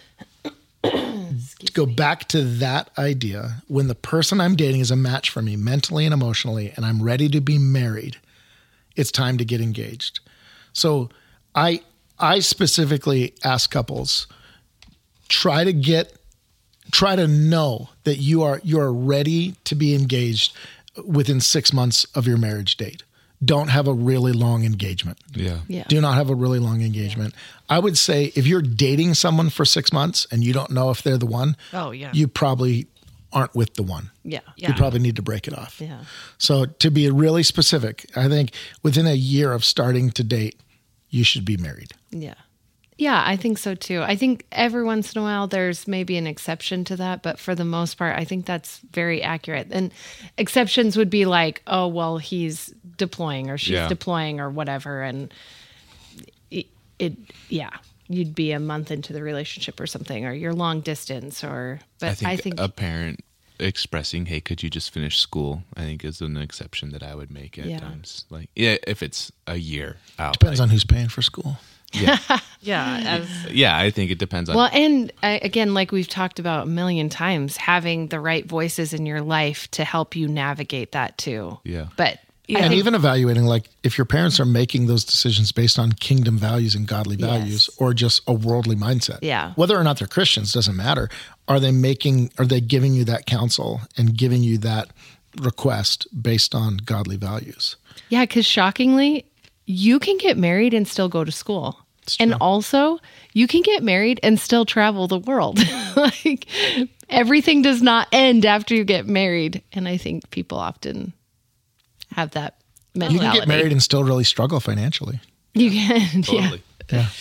to go back to that idea, when the person I'm dating is a match for me mentally and emotionally, and I'm ready to be married, it's time to get engaged. So I I specifically ask couples, try to get, try to know that you are you are ready to be engaged within six months of your marriage date. Don't have a really long engagement. Yeah. Yeah. Do not have a really long engagement. Yeah. I would say if you're dating someone for six months and you don't know if they're the one, oh yeah, you probably aren't with the one. Yeah. You yeah. probably need to break it off. Yeah. So to be really specific, I think within a year of starting to date, you should be married. Yeah. Yeah, I think so too. I think every once in a while there's maybe an exception to that, but for the most part, I think that's very accurate. And exceptions would be like, oh, well, he's deploying or she's yeah. deploying or whatever. And it, it, yeah, you'd be a month into the relationship or something, or you're long distance or, but I think, I think a parent expressing, hey, could you just finish school? I think is an exception that I would make at Yeah. times. Like, yeah, if it's a year out. Depends like, on who's paying for school. Yeah. yeah. As, yeah, I think it depends on. Well, and uh, again, like we've talked about a million times, having the right voices in your life to help you navigate that too. Yeah. But Yeah. I And think, even evaluating, like, if your parents are making those decisions based on kingdom values and godly Yes. values or just a worldly mindset. Yeah. Whether or not they're Christians doesn't matter. Are they making, are they giving you that counsel and giving you that request based on godly values? yeah, because shockingly, you can get married and still go to school. And also, you can get married and still travel the world. Like, everything does not end after you get married. And I think people often have that mentality. You can get married and still really struggle financially. You can, yeah. Totally. Yeah.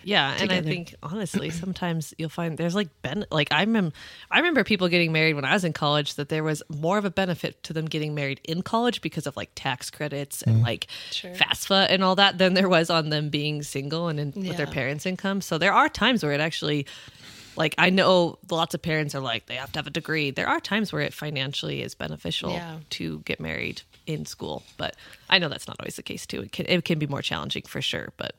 Yeah, and I together. think honestly, sometimes you'll find there's like ben like I remember I remember people getting married when I was in college that there was more of a benefit to them getting married in college because of like tax credits and like Sure. FAFSA and all that than there was on them being single and in, with their Yeah. parents' income. So there are times where it actually, like I know lots of parents are like they have to have a degree. There are times where it financially is beneficial Yeah. to get married in school, but I know that's not always the case too. It can it can be more challenging for sure, but.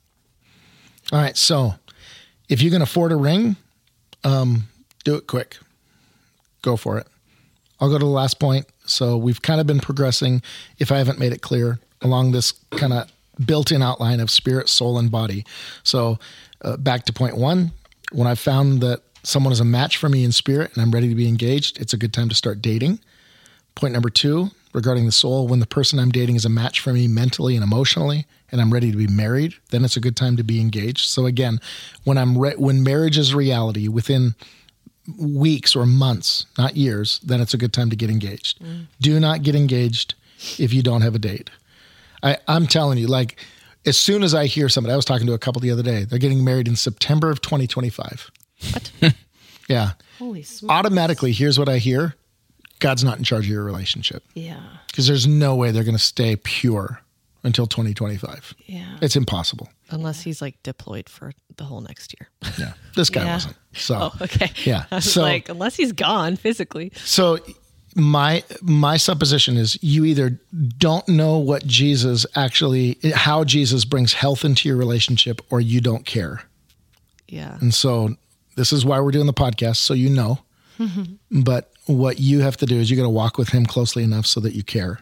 All right. So if you can afford a ring, um, do it quick. Go for it. I'll go to the last point. So we've kind of been progressing, if I haven't made it clear, along this kind of built-in outline of spirit, soul, and body. So uh, back to point one, when I've found that someone is a match for me in spirit and I'm ready to be engaged, it's a good time to start dating. Point number two, regarding the soul, when the person I'm dating is a match for me mentally and emotionally, and I'm ready to be married, then it's a good time to be engaged. So again, when I'm re- when marriage is reality within weeks or months, not years, then it's a good time to get engaged. Mm. Do not get engaged if you don't have a date. I, I'm telling you, like, as soon as I hear somebody, I was talking to a couple the other day, they're getting married in September of twenty twenty-five. What? Yeah. Holy smokes. Automatically, here's what I hear. God's not in charge of your relationship. Yeah. Because there's no way they're going to stay pure until twenty twenty-five. Yeah. It's impossible. Unless he's like deployed for the whole next year. Yeah. This guy Yeah. wasn't. So, Oh, okay. Yeah. I was So- like, unless he's gone physically. so my my supposition is you either don't know what Jesus actually, how Jesus brings health into your relationship, or you don't care. Yeah. And so this is why we're doing the podcast, so you know. But what you have to do is you got to walk with him closely enough so that you care.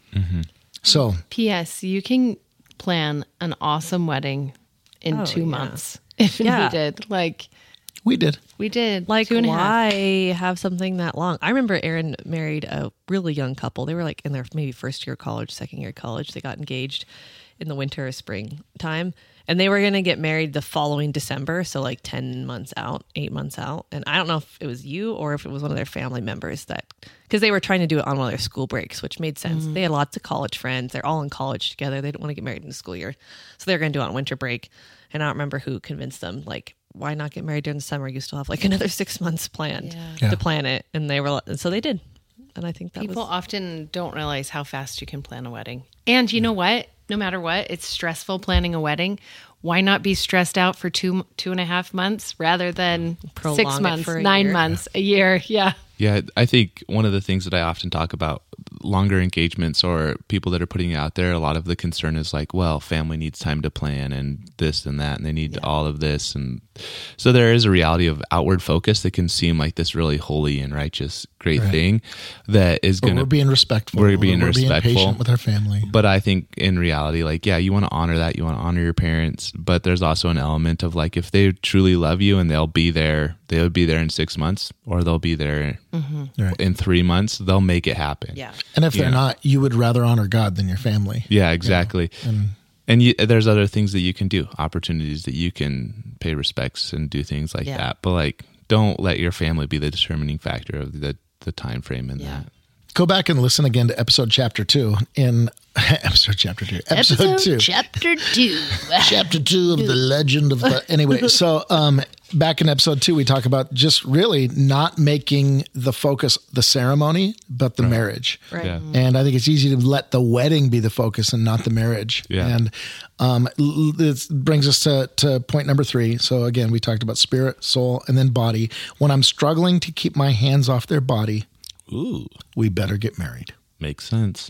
So P S. You can plan an awesome wedding in Oh, two yeah. months if Yeah. needed. Like we did. we did. Like, two and a half. why have something that long? I remember Aaron married a really young couple. They were like in their maybe first year of college, second year of college. They got engaged in the winter or spring time. And they were going to get married the following December. So like ten months out, eight months out. And I don't know if it was you or if it was one of their family members that, because they were trying to do it on one of their school breaks, which made sense. They had lots of college friends. They're all in college together. They didn't want to get married in the school year. So they were going to do it on winter break. And I don't remember who convinced them, like, why not get married during the summer? You still have like another six months planned Yeah. Yeah. to plan it. And they were, and so they did. And I think that People was, often don't realize how fast you can plan a wedding. And you know what? No matter what, it's stressful planning a wedding. Why not be stressed out for two two and a half months rather than Prolong six it months, for a nine year. months, a year? Yeah. Yeah, I think one of the things that I often talk about longer engagements or people that are putting it out there, a lot of the concern is like, well, family needs time to plan and this and that, and they need all of this. And so there is a reality of outward focus that can seem like this really holy and righteous, great Right. thing that is But going we're to being respectful. We're being we're respectful. Being patient with our family. But I think in reality, like, yeah, you want to honor that. You want to honor your parents. But there's also an element of like, if they truly love you and they'll be there, they'll be there in six months or they'll be there Right. in three months, they'll make it happen. Yeah. And if they're Yeah. not, you would rather honor God than your family. Yeah, exactly. And And you, there's other things that you can do, opportunities that you can pay respects and do things like Yeah. that. But like, don't let your family be the determining factor of the, the time frame in Yeah. that. go back and listen again to episode chapter two in episode chapter two, episode, two, chapter two. chapter two of the legend of the, anyway. So, um, back in episode two, we talk about just really not making the focus the ceremony, but the marriage. Right. Yeah. And I think it's easy to let the wedding be the focus and not the marriage. Yeah. And um, l- this brings us to, to point number three. So again, we talked about spirit, soul, and then body. When I'm struggling to keep my hands off their body, Ooh, we better get married. makes sense.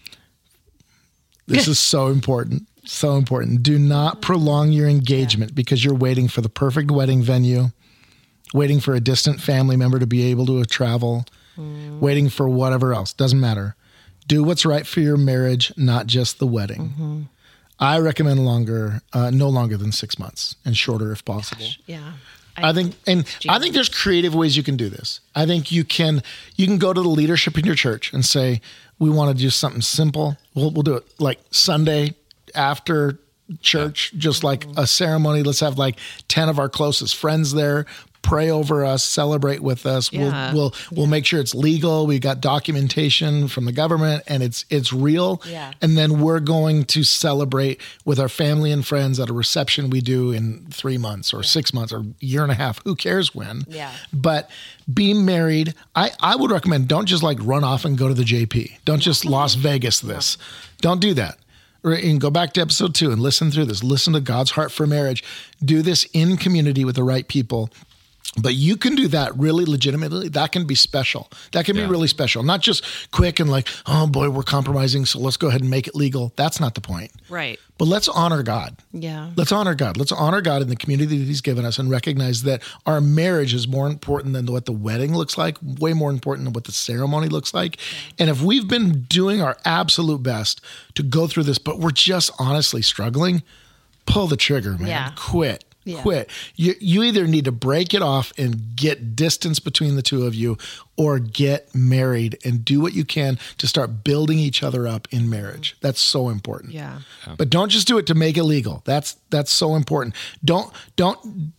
This is so important. So important. Do not prolong your engagement because you're waiting for the perfect wedding venue, waiting for a distant family member to be able to travel, mm. waiting for whatever else. Doesn't matter. Do what's right for your marriage, not just the wedding. Mm-hmm. I recommend longer, uh, no longer than six months and shorter if possible. Gosh, yeah. I think, and I think there's creative ways you can do this. I think you can, you can go to the leadership in your church and say, we want to do something simple. We'll, we'll do it like Sunday after church, just like a ceremony. Let's have like ten of our closest friends there. pray over us, celebrate with us. Yeah. We'll we'll we'll make sure it's legal. We got documentation from the government, and it's it's real. Yeah. And then we're going to celebrate with our family and friends at a reception we do in three months or six months or a year and a half. Who cares when? Yeah. But be married. I, I would recommend don't just like run off and go to the J P. Don't just Las Vegas this. Don't do that. And go back to episode two and listen through this. Listen to God's heart for marriage. Do this in community with the right people. But you can do that really legitimately. That can be special. That can Yeah. be really special. Not just quick and like, oh boy, we're compromising, so let's go ahead and make it legal. That's not the point. Right. But let's honor God. Yeah. Let's honor God. Let's honor God in the community that he's given us and recognize that our marriage is more important than what the wedding looks like, way more important than what the ceremony looks like. And if we've been doing our absolute best to go through this, but we're just honestly struggling, pull the trigger, man. Yeah. Quit. Yeah. Quit. You you either need to break it off and get distance between the two of you, or get married and do what you can to start building each other up in marriage. That's so important. Yeah. But don't just do it to make it legal. That's that's so important. Don't don't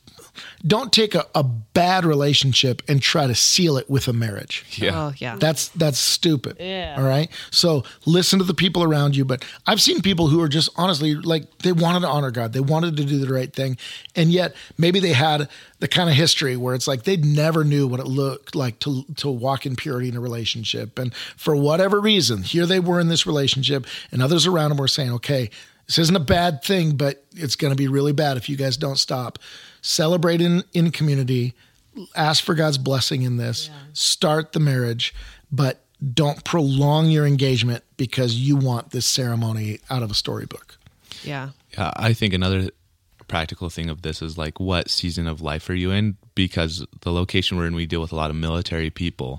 don't take a, a bad relationship and try to seal it with a marriage. Yeah. Oh, yeah. That's that's stupid. Yeah. All right. So listen to the people around you. But I've seen people who are just honestly like they wanted to honor God. They wanted to do the right thing. And yet maybe they had the kind of history where it's like they never knew what it looked like to to walk in purity in a relationship. And for whatever reason, here they were in this relationship, and others around them were saying, okay, this isn't a bad thing, but it's going to be really bad if you guys don't stop. Celebrate in, in community, ask for God's blessing in this, start the marriage, but don't prolong your engagement because you want this ceremony out of a storybook. Yeah. Yeah, I think another practical thing of this is like, what season of life are you in? Because the location we're in, we deal with a lot of military people,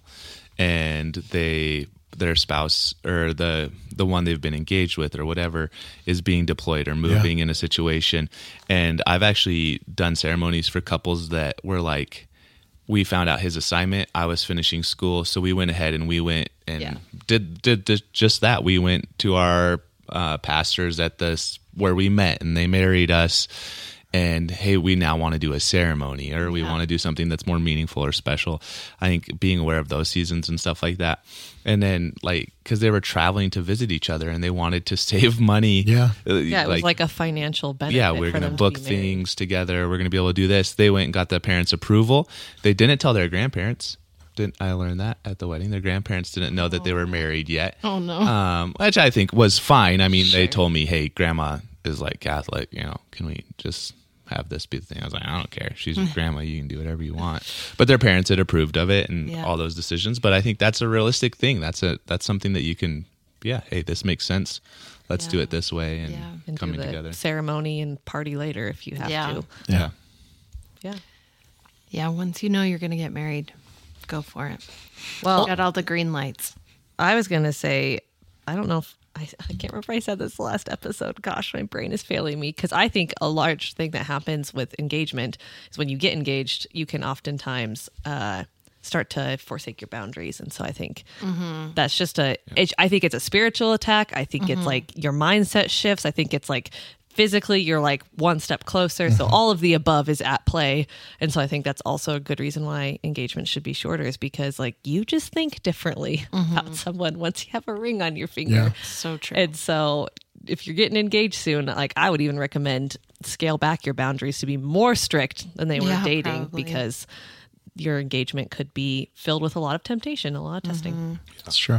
and they their spouse or the the one they've been engaged with or whatever is being deployed or moving Yeah. in a situation. And I've actually done ceremonies for couples that were like, we found out his assignment, I was finishing school, so we went ahead and we went and Yeah. did, did did just that. We went to our uh, pastors at this where we met, and they married us. And hey, we now want to do a ceremony, or we Yeah. want to do something that's more meaningful or special. I think being aware of those seasons and stuff like that. And then like, cause they were traveling to visit each other and they wanted to save money. Yeah. Uh, Yeah. It was like a financial benefit. yeah, we're for going to them book be married. things together. We're going to be able to do this. They went and got the parents' approval. They didn't tell their grandparents. Didn't I learned that at the wedding? Their grandparents didn't know that they were married yet. Oh, no. Um, which I think was fine. I mean, they told me, "Hey, grandma is like Catholic. You know, can we just have this be the thing?" I was like, "I don't care. She's your grandma. You can do whatever you want." But their parents had approved of it and Yeah. all those decisions. But I think that's a realistic thing. That's a that's something that you can. Yeah. Hey, this makes sense. Let's do Yeah. it this way, and Yeah. And do coming the together. ceremony and party later if you have Yeah. to. Yeah. Yeah. Yeah. Once you know you're going to get married, go for it. Well, Got all the green lights. I was going to say, I don't know if I, I can't remember if I said this last episode. Gosh, my brain is failing me because I think a large thing that happens with engagement is when you get engaged, you can oftentimes uh, start to forsake your boundaries. And so I think that's just a, it, I think it's a spiritual attack. I think it's like your mindset shifts. I think it's like physically you're like one step closer. So all of the above is at play. And so I think that's also a good reason why engagement should be shorter, is because like you just think differently about someone once you have a ring on your finger. Yeah. So true. And so if you're getting engaged soon, like I would even recommend scale back your boundaries to be more strict than they were Yeah, dating, probably. because your engagement could be filled with a lot of temptation, a lot of testing. That's true.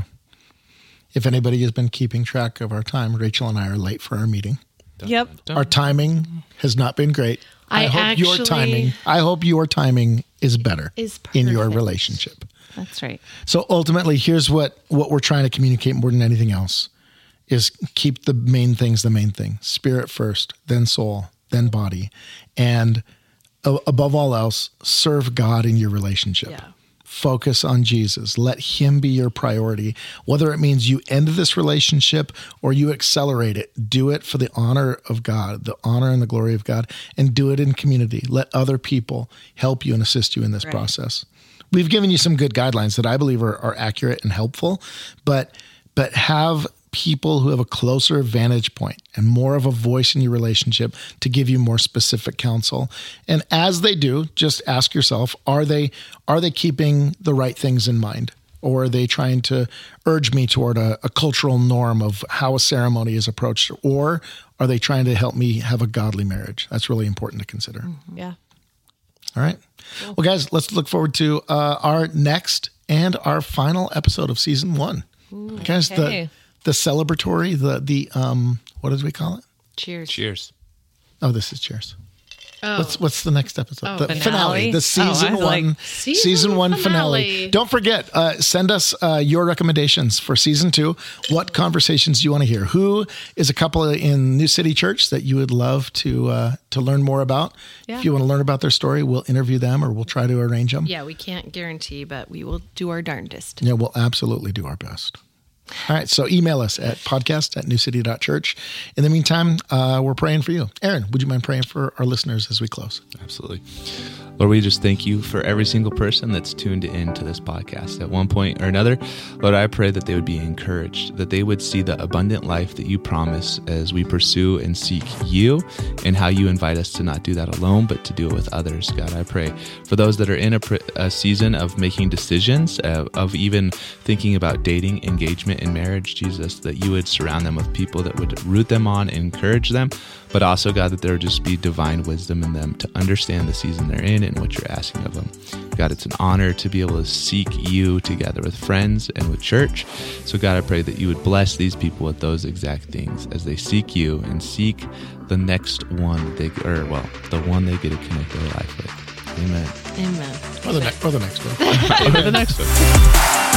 If anybody has been keeping track of our time, Rachel and I are late for our meeting. Yep. Our timing has not been great. I hope your actually- timing. I hope your timing is better Is in your perfect. relationship. That's right. So ultimately, here's what what we're trying to communicate more than anything else: is keep the main things the main thing. Spirit first, then soul, then body, and uh, above all else, serve God in your relationship. Yeah. Focus on Jesus. Let him be your priority. Whether it means you end this relationship or you accelerate it, do it for the honor of God, the honor and the glory of God, and do it in community. Let other people help you and assist you in this Right. process. We've given you some good guidelines that I believe are, are accurate and helpful, but but have people who have a closer vantage point and more of a voice in your relationship to give you more specific counsel. And as they do, just ask yourself, are they are they keeping the right things in mind? Or are they trying to urge me toward a, a cultural norm of how a ceremony is approached? Or are they trying to help me have a godly marriage? That's really important to consider. Mm-hmm. Yeah. All right. Cool. Well, guys, let's look forward to uh, our next and our final episode of season one. Ooh, guys, okay. the the celebratory, the the um, what did we call it? Cheers. Cheers. Oh, this is cheers. Oh. What's what's the next episode? Oh, the finale. finale. The season oh, one like, season, season one finale. finale. Don't forget, uh, send us uh, your recommendations for season two. What conversations do you want to hear? Who is a couple in New City Church that you would love to uh, to learn more about? Yeah. If you want to learn about their story, we'll interview them or we'll try to arrange them. Yeah, we can't guarantee, but we will do our darndest. Yeah, we'll absolutely do our best. All right, so email us at podcast at newcity dot church. In the meantime, uh, we're praying for you. Aaron, would you mind praying for our listeners as we close? Absolutely. Lord, we just thank you for every single person that's tuned in to this podcast at one point or another. Lord, I pray that they would be encouraged, that they would see the abundant life that you promise as we pursue and seek you, and how you invite us to not do that alone, but to do it with others. God, I pray for those that are in a, a season of making decisions, uh, of even thinking about dating, engagement, and marriage, Jesus, that you would surround them with people that would root them on and encourage them, but also, God, that there would just be divine wisdom in them to understand the season they're in and what you're asking of them. God, it's an honor to be able to seek you together with friends and with church. So God, I pray that you would bless these people with those exact things as they seek you and seek the next one they, or well, the one they get to connect their life with. Amen. Amen. Or the, ne- or the next one. Or the next one.